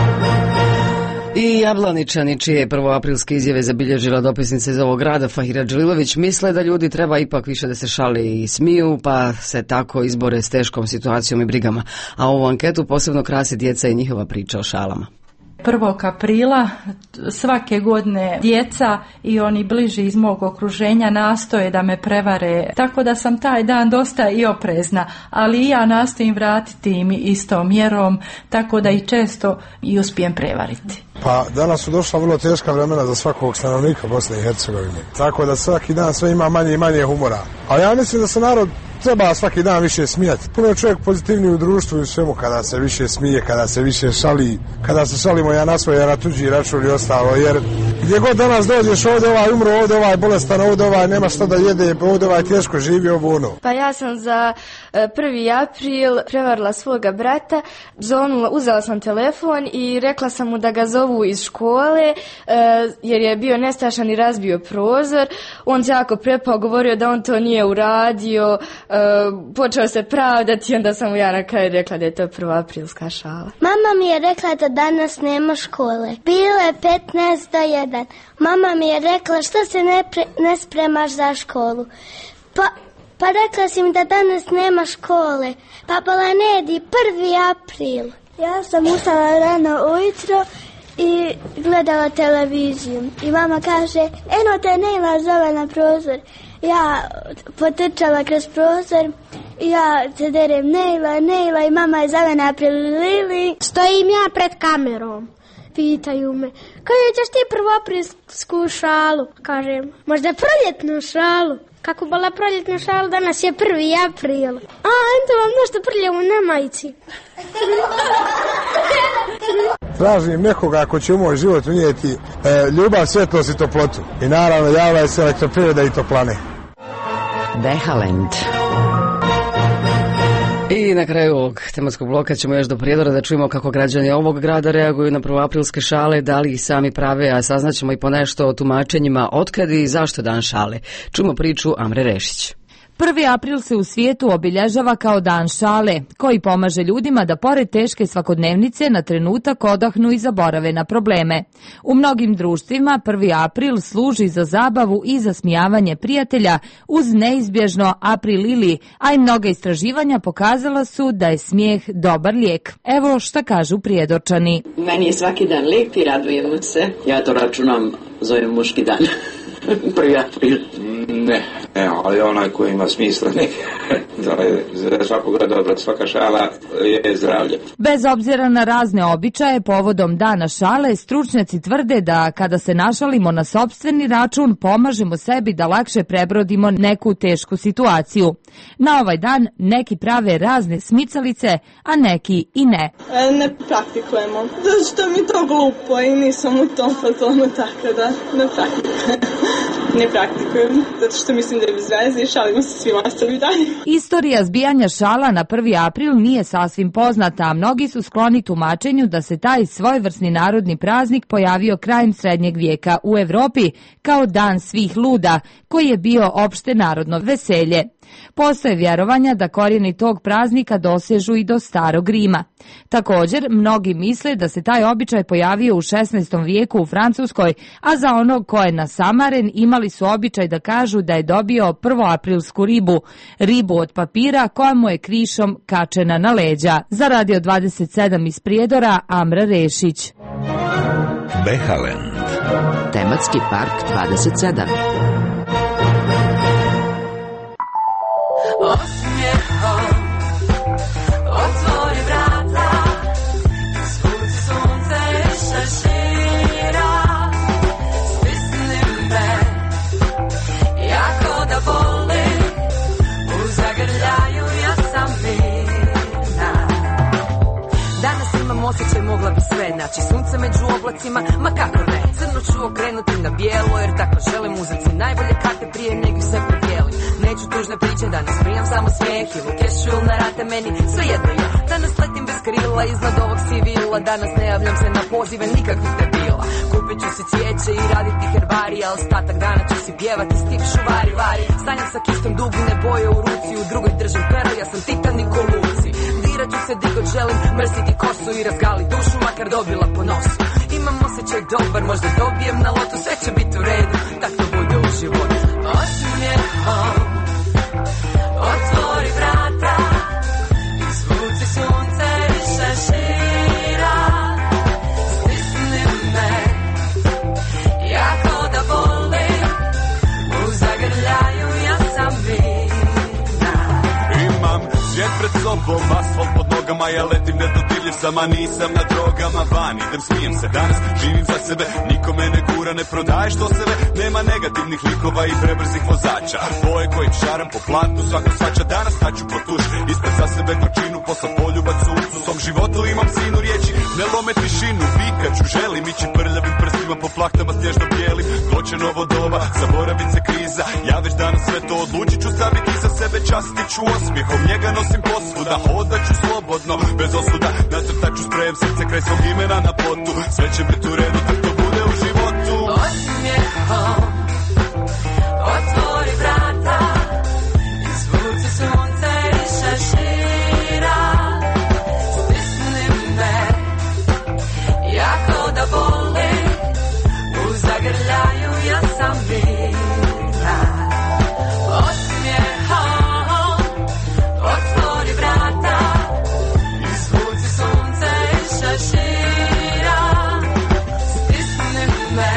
I Jablaničani, čije prvoaprilske izjave zabilježila dopisnica iz ovog grada Fahira Đelilović, misle da ljudi treba ipak više da se šale i smiju, pa se tako izbore s teškom situacijom i brigama. A ovu anketu posebno krasi djeca i njihova priča o šalama. prvog aprila svake godine djeca i oni bliži iz mog okruženja nastoje da me prevare, tako da sam taj dan dosta i oprezna, ali i ja nastojim vratiti im istom mjerom, tako da i često i uspijem prevariti. Pa danas su došla vrlo teška vremena za svakog stanovnika Bosne i Hercegovine, tako da svaki dan sve ima manje i manje humora. Ali ja mislim da se narod treba svaki dan više smijati. Puno je čovjek pozitivniji u društvu i u svemu kada se više smije, kada se više šali, kada se šalimo ja na svoj, ja na tuđi račun i ostalo, jer gdje god danas dođeš, ovdje ovaj umro, ovdje ovaj bolestan, ovdje ovaj nema šta da jede, ovdje ovaj teško živi, ovo ono. Pa ja sam za prvi april prevarila svoga brata, zovnula, uzela sam telefon i rekla sam mu da ga zovu iz škole, jer je bio nestašan i razbio prozor. On se jako prepao, govorio da on to nije uradio, počeo se pravdati i onda sam mu ja na kraju rekla da je to prvoaprilska šala. Mama mi je rekla da danas nema škole. Bilo je petnaest do jedan. Mama mi je rekla što se ne, pre, ne spremaš za školu. Pa, pa rekla si mi da danas nema škole. Pa Balanedi, prvi april. Ja sam ustala rano ujutro i gledala televiziju. I mama kaže, eno te Nejla zove na prozor. Ja potrčala kroz prozor, ja se derem Nejla, Nejla i mama je zavena prilili. Stojim ja pred kamerom. Pitaju me, kada ćeš ti prvoaprilsku šalu? Kažem, možda proljetnu šalu. Kako bila proljetna šala, danas je prvi april. A, ento vam nešto prljavo na majici. Tražim nekoga ko će u moj život unijeti e, ljubav, svjetlost i toplotu. I naravno javlja se Elektroprivreda i Toplane. Dehalend. I na kraju ovog tematskog bloka ćemo još do prijedora da čujemo kako građani ovog grada reaguju na prvoaprilske šale, da li ih sami prave, a saznaćemo i ponešto o tumačenjima otkad i zašto dan šale. Čujemo priču Amre Rešić. prvi april se u svijetu obilježava kao dan šale, koji pomaže ljudima da pored teške svakodnevnice na trenutak odahnu i zaborave na probleme. U mnogim društvima prvi april služi za zabavu i za smijavanje prijatelja uz neizbježno aprilili, a i mnoga istraživanja pokazala su da je smijeh dobar lijek. Evo šta kažu Prijedorčani. Meni je svaki dan lijep i radujemo se. Ja to računam, zovem muški dan. Prvi april. Ne, evo, ali onaj koji ima smisla, ne. Za svakoga dobra, svaka šala je zdravlje. Bez obzira na razne običaje, povodom dana šale, stručnjaci tvrde da kada se našalimo na sopstveni račun, pomažemo sebi da lakše prebrodimo neku tešku situaciju. Na ovaj dan neki prave razne smicalice, a neki i ne. E, ne praktikujemo, zato što mi to glupo i nisam u tom fazonu, tako da ne praktikujem. Ne praktikujem, zato što mislim da je bez veze i šalimo se svima ostali dalje. Istorija zbijanja šala na prvi april nije sasvim poznata, a mnogi su skloni tumačenju da se taj svojevrsni narodni praznik pojavio krajem srednjeg vijeka u Evropi kao dan svih luda, koji je bio opšte narodno veselje. Postoje vjerovanja da korijeni tog praznika dosežu i do starog Rima. Također, mnogi misle da se taj običaj pojavio u šesnaestom vijeku u Francuskoj, a za onog ko je nasamaren imali su običaj da kažu da je dobio prvoaprilsku ribu, ribu od papira koja mu je krišom kačena na leđa. Za Radio dvadeset sedam iz Prijedora, Amra Rešić. Behalend. Tematski park dvadeset sedam. Osmijehom otvori vrata, svuci sunce i šešira. Stisni me, jako da boli, u zagrljaju ja sam mirna. Danas imam osjećaj, mogla bi sve naći, sunce među oblacima, ma kako ne. Crno ću okrenuti na bijelo, jer tako želim uzeti najbolje karte prije nego se podijelim. Neću tužne priče, danas prijam samo smijeh i lukešu na rate meni, sve jedno ja. Danas letim bez krila iznad ovog civila, danas ne javljam se na pozive nikakvih debila. Kupit ću si cvijeće i raditi herbarija, ostatak dana ću si pjevati stih šuvari vari. Stanjam sa kistom dugine boje u ruci, u drugoj držim pero, ja sam Titanik u luci. Dirat ću se di god želim, mrsiti kosu i razgali dušu, makar dobila po nosu. Imam osjećaj dobar, možda dobijem na lotu, sve će biti u redu, tak to bude u životu. Osmijehom otvori vrata, izvuci sunce i šešira. Stisni me, jako da boli, u zagrljaju ja sam mirna. Imam svijet pred sobom, asfalt pod nogama, ja letim nedodirljiv sam, a nisam na drogama. Van idem, smijem se, danas živim za sebe, nikome ne gura, ne prodaje što sebe. Nema negativnih likova i prebrzih vozača, boje kojim šaram po platu, svako svača. Danas naću po tuš, ispred za sebe gorčinu, poslat poljubac suncu. U svom životu imam sinu riječi, ne lome tišinu, vikaću, želim ići prljavim prstima po plahtama snježno bijelim. Doće novo doba, zaboravit se kriza, ja već danas sve to odlučit ću, staviti iza sebe, častit ću osmijehom, njega nosim posvuda, hodat ću slobodno, bez osuda, nacrtat ću sprejem srce kraj svog imena na potu. Sve će biti u redu, tak to bude u životu. Osmijehom otvori vrata, izvuci sunce i šešira. Stisni me, jako da boli, u zagrljaju ja sam mirna. Osmijehom otvori vrata, izvuci sunce i šešira. Stisni me,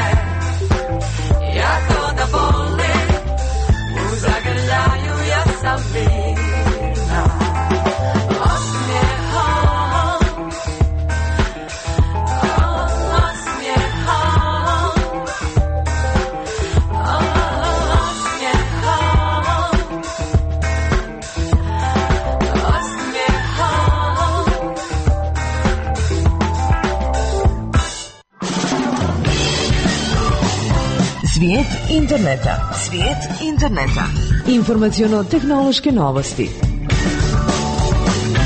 jako da boli, u zagrljaju ja sam mirna. Osmijehom, osmijehom, Svijet interneta. Svijet interneta. Informaciono-tehnološke novosti.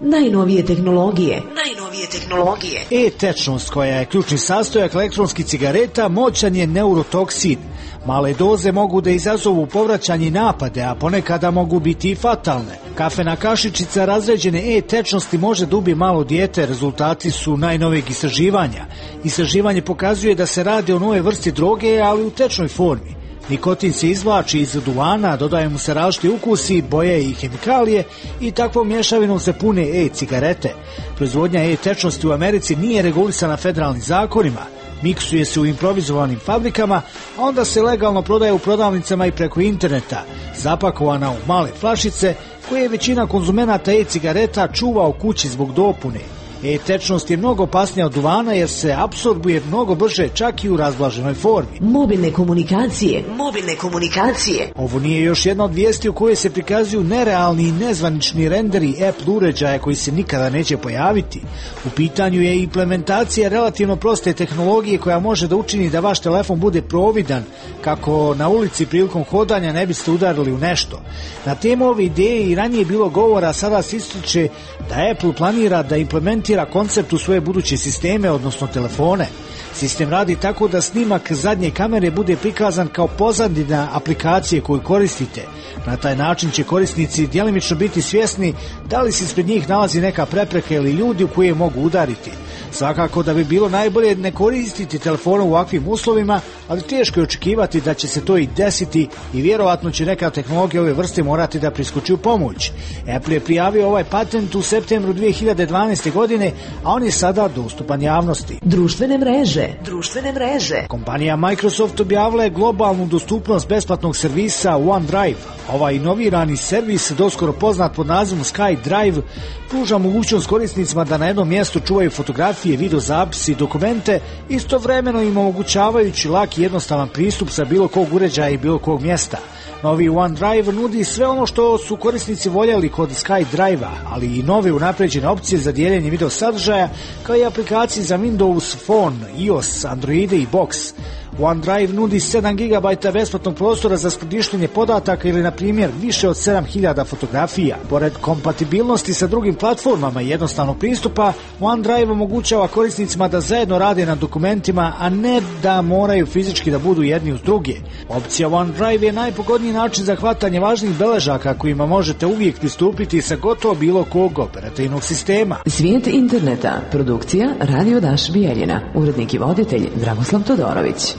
najnovije tehnologije. Najnovije tehnologije. E-tečnost, koja je ključni sastojak elektronskih cigareta, moćan je neurotoksin. Male doze mogu da izazovu povraćanje i napade, a ponekada mogu biti i fatalne. Kafena kašičica razređene e-tečnosti može da ubije malo dijete, rezultati su najnovijeg istraživanja. Istraživanje pokazuje da se radi o nove vrsti droge, ali u tečnoj formi. Nikotin se izvlači iz duvana, dodaje mu se različiti ukusi, boje i hemikalije i takvom mješavinom se pune e-cigarete. Proizvodnja e-tečnosti u Americi nije regulisana federalnim zakonima, miksuje se u improvizovanim fabrikama, a onda se legalno prodaje u prodavnicama i preko interneta, zapakovana u male flašice koje većina konzumenata e-cigareta čuva u kući zbog dopune. E-tečnost je mnogo opasnija od duvana jer se apsorbuje mnogo brže čak i u razblaženoj formi. Mobilne komunikacije. Mobilne komunikacije. Ovo nije još jedna od vijesti u kojoj se prikazuju nerealni i nezvanični renderi Apple uređaja koji se nikada neće pojaviti. U pitanju je implementacija relativno proste tehnologije koja može da učini da vaš telefon bude providan, kako na ulici prilikom hodanja ne biste udarili u nešto. Na temu ove ideje i ranije bilo govora, sada se ističe da Apple planira da implementira koncept u svoje buduće sisteme, odnosno telefone. Sistem radi tako da snimak zadnje kamere bude prikazan kao pozadina aplikacije koju koristite. Na taj način će korisnici djelimično biti svjesni da li se ispred njih nalazi neka prepreka ili ljudi u koje mogu udariti. Svakako da bi bilo najbolje ne koristiti telefonom u ovakvim uslovima, ali teško je očekivati da će se to i desiti i vjerovatno će neka tehnologija ove vrste morati da priskoči u pomoć. Apple je prijavio ovaj patent u septembru dvije hiljade dvanaeste. godine, a on je sada dostupan javnosti. Društvene mreže. Društvene mreže. Kompanija Microsoft objavila je globalnu dostupnost besplatnog servisa OneDrive. Ovaj inovirani servis, doskoro poznat pod nazivom SkyDrive, pruža mogućnost korisnicima da na jednom mjestu čuvaju fotografije, videozapisi i dokumente, istovremeno im omogućavajući lak i jednostavan pristup sa bilo kog uređaja i bilo kog mjesta. Novi OneDrive nudi sve ono što su korisnici voljeli kod SkyDrive-a, ali i nove unapređene opcije za dijeljenje video sadržaja, kao i aplikacije za Windows Phone, iOS, Androide i Box. OneDrive nudi sedam gigabajta besplatnog prostora za skladištenje podataka ili, na primjer, više od sedam hiljada fotografija. Pored kompatibilnosti sa drugim platformama i jednostavnog pristupa, OneDrive omogućava korisnicima da zajedno rade na dokumentima, a ne da moraju fizički da budu jedni uz druge. Opcija OneDrive je najpogodniji način za hvatanje važnih beležaka kojima možete uvijek pristupiti sa gotovo bilo kog operativnog sistema. Svijet interneta. Produkcija Radio Daš Bijeljina. Urednik i voditelj Dragoslav Todorović.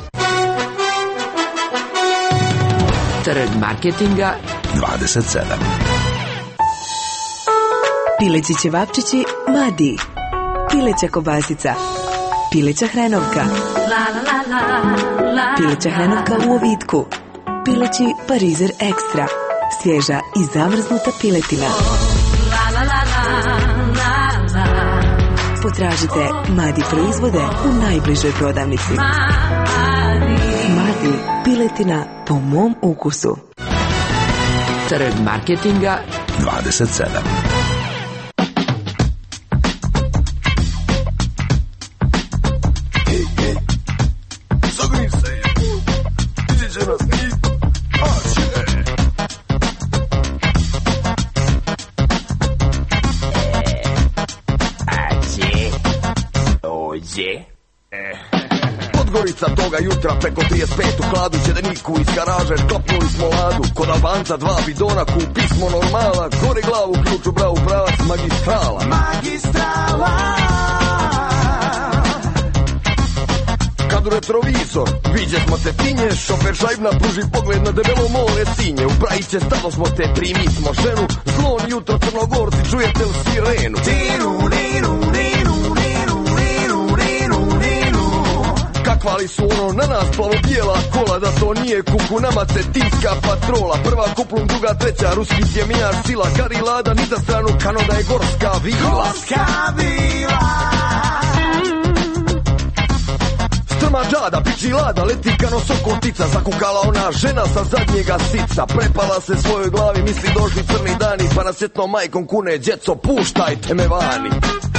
Trg marketinga dvadeset sedam. Pileći ćevapčići Madi. Pileća kobasica. Pileća hrenovka. Pileća hrenovka u ovitku. Pileći parizer ekstra. Svježa i zamrznuta piletina. Potražite Madi proizvode u najbližoj prodavnici. Madi, piletina po mom ukusu. Trg marketinga dvadeset sedam. Podgorica toga jutra preko trideset pet u kladu Čedeniku iz garaže šklopnuli smo ladu. Kod Albanca dva bidona, kupi smo normala. Gore glavu, ključ u bravu, pravac magistrala. Magistrala. Kad u retrovizor viđe smo te tinje, šofer šajbna pruži pogled na debelo more sinje. U prajiće stado smo te, primi smo ženu. Zlon jutro Crnogorci, čujete li sirenu? Tinu, ninu, ninu, ninu, ninu, ninu, ninu. Kakvali su ono na nas plavo-bijela kola, da to nije kuku, nama cetinska patrola. Prva kuplum, druga, treća, ruski sjemijaš sila. Kad i lada, ni za stranu, kano da je gorska vila. Gorska vila. Strma džada, piči lada, leti kano sokotica. Zakukala ona žena sa zadnjega sica. Prepala se svojoj glavi, misli došli crni dani. Pa na sjetnom majkom kune, djeco, puštajte me vani.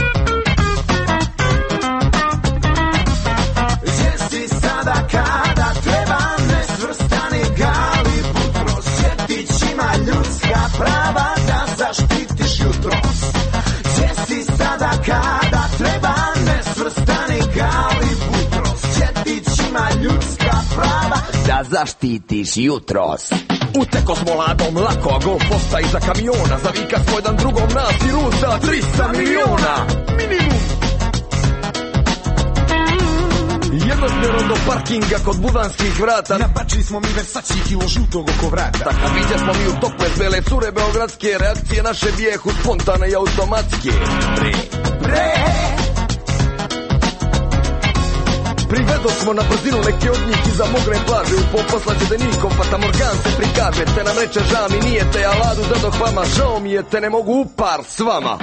Jesi sada kada treba nesvrstani Galibut. Prosjetić ima ljudska prava da zaštitiš jutros. zaštitiš jutros. Uteko s moladom, lako, a golf posta iza kamiona. Zavika svoj dan drugom nas i rusa trista miliona. Minimum. Jednosmjerom do parkinga kod budanskih vrata. Nabačili smo mi Versace kilo žutog oko vrata. Tako vidje smo mi u toples bele cure beogradske. Reakcije naše bijehu spontane i automatske. Bre, bre. Privedo smo na brzinu neke od njih iza Mogre plaže. U poposla Đedenikom Fata Morgan se prikaže. Te nam reče ža mi nije te, ja ladu zadoh vama. Žao mi je te, ne mogu u par s vama.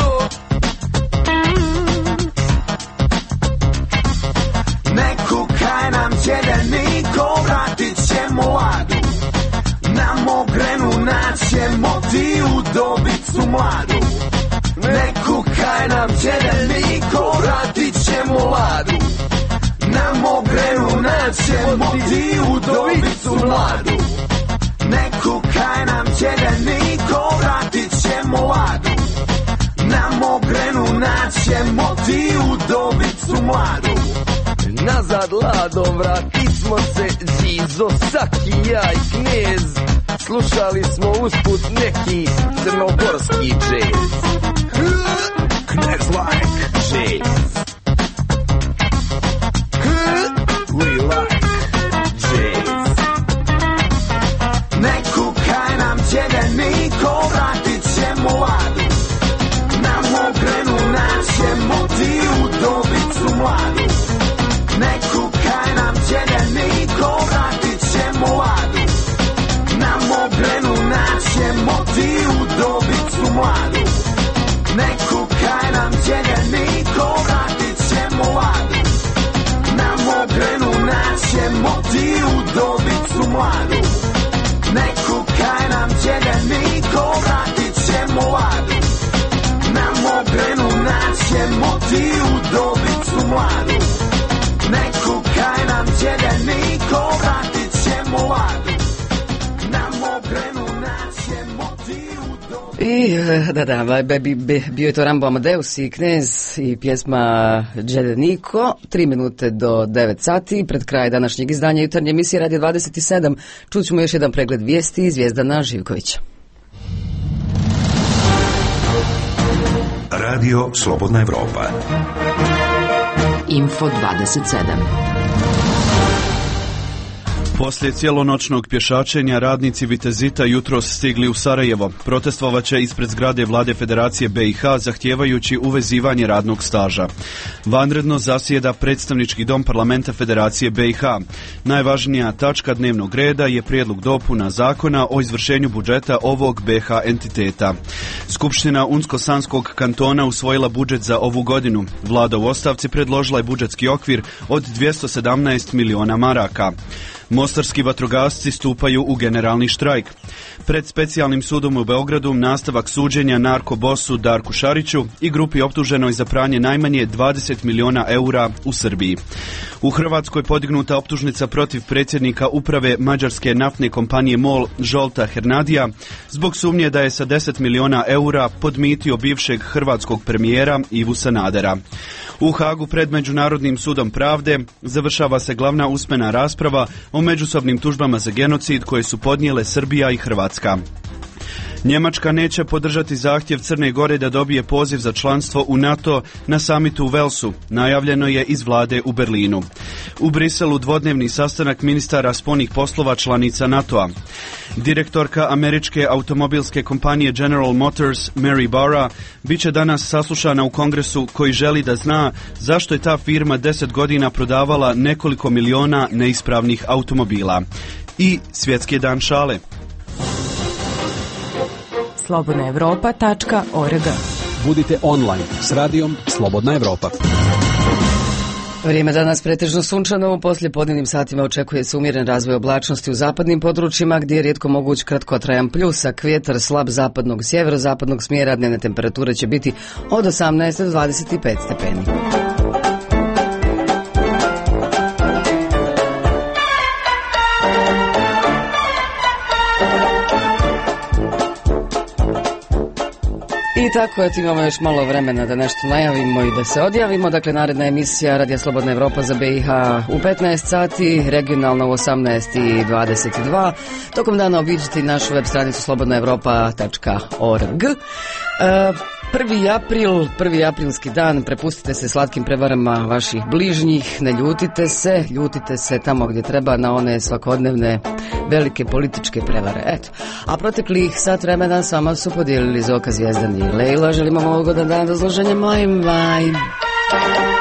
Ne kukaj nam Đedeniko, vratit ćemo ladu. Na Mogrenu naćemo ti udobicu mladu. Ne kukaj nam Đedeniko, vratit ćemo ladu. Na Mogrenu naćemo ti udobicu mladu. Ne kukaj nam Đedeniko, vratit ćemo ladu. Na Mogrenu naćemo ti udobicu mladu. Nazad ladom vratismo se Zizo, Saki, ja i Knez. Slušali smo usput neki crnogorski džez. Knez like jazz. We like jazz. Ne kukaj nam Đedeniko, vratit ćemo ladu. Na Mogrenu naćemo ti udobicu mladu. Ne kukaj nam Đedeniko, vratit ćemo ladu. Na Mogrenu naćemo ti udobicu mladu. Ne kukaj nam Đedeniko, vratit ćemo ladu. Na Mogrenu naćemo ti udobicu mladu. Ne kukaj nam Đedeniko, vratit ćemo ladu. Na Mogrenu naćemo ti udobicu mladu. Ne kukaj nam Đedeniko, vratit ćemo ladu. Na Mogrenu naćemo ti udobicu. I, da, da, be, be, bio je to Rambo Amadeus i Knez i pjesma Đedeniko. Tri minute do devet sati, pred kraj današnjeg izdanja jutarnje emisije Radio dvadeset sedam. Čut ćemo još jedan pregled vijesti iz Zvijezdana Živkovića. Radio Slobodna Evropa. Info dvadeset sedam. Poslije cijelonoćnog pješačenja radnici Vitezita jutros stigli u Sarajevo. Protestvovaće ispred zgrade Vlade Federacije B i H zahtijevajući uvezivanje radnog staža. Vanredno zasjeda predstavnički dom Parlamenta Federacije B i H. Najvažnija tačka dnevnog reda je prijedlog dopuna zakona o izvršenju budžeta ovog B H entiteta. Skupština Unsko-Sanskog kantona usvojila budžet za ovu godinu. Vlada u ostavci predložila je budžetski okvir od dvjesto sedamnaest miliona maraka. Mostarski vatrogasci stupaju u generalni štrajk. Pred specijalnim sudom u Beogradu nastavak suđenja narkobosu Darku Šariću i grupi optuženoj za pranje najmanje dvadeset miliona eura u Srbiji. U Hrvatskoj podignuta optužnica protiv predsjednika uprave mađarske naftne kompanije MOL Zsolta Hernadija zbog sumnje da je sa deset miliona eura podmitio bivšeg hrvatskog premijera Ivu Sanadera. U Hagu pred Međunarodnim sudom pravde završava se glavna usmena rasprava o međusobnim tužbama za genocid koje su podnijele Srbija i Hrvatska. Njemačka neće podržati zahtjev Crne Gore da dobije poziv za članstvo u NATO na samitu u Velsu, najavljeno je iz vlade u Berlinu. U Briselu dvodnevni sastanak ministara spoljnih poslova članica NATO-a. Direktorka američke automobilske kompanije General Motors, Mary Barra, bit će danas saslušana u Kongresu koji želi da zna zašto je ta firma deset godina prodavala nekoliko miliona neispravnih automobila. I svjetski dan šale. slobodna evropa tačka org. Budite online s radijom Slobodna Evropa. Vrijeme danas pretežno sunčano, u poslijepodnevnim satima očekuje se umjeren razvoj oblačnosti u zapadnim područjima gdje je rijetko moguć kratkotrajan pljusak, vjetar slab zapadnog sjeverozapadnog smjera, dnevne temperature će biti od osamnaest do dvadeset pet stepeni. I tako, eto imamo još malo vremena da nešto najavimo i da se odjavimo. Dakle, naredna emisija Radija Slobodna Evropa za B i H u petnaest sati, regionalno u osamnaest i dvadeset dva. Tokom dana obiđite našu web stranicu slobodna evropa tačka org. E, prvi april, prvi aprilski dan, prepustite se slatkim prevarama vaših bližnjih, ne ljutite se, ljutite se tamo gdje treba na one svakodnevne velike političke prevare. Eto. A proteklih sat vremena s vama su podijelili Zoka Zvjezdan i Lejla. Želimo vam ugodan dan do izloženja. Mojim, bye.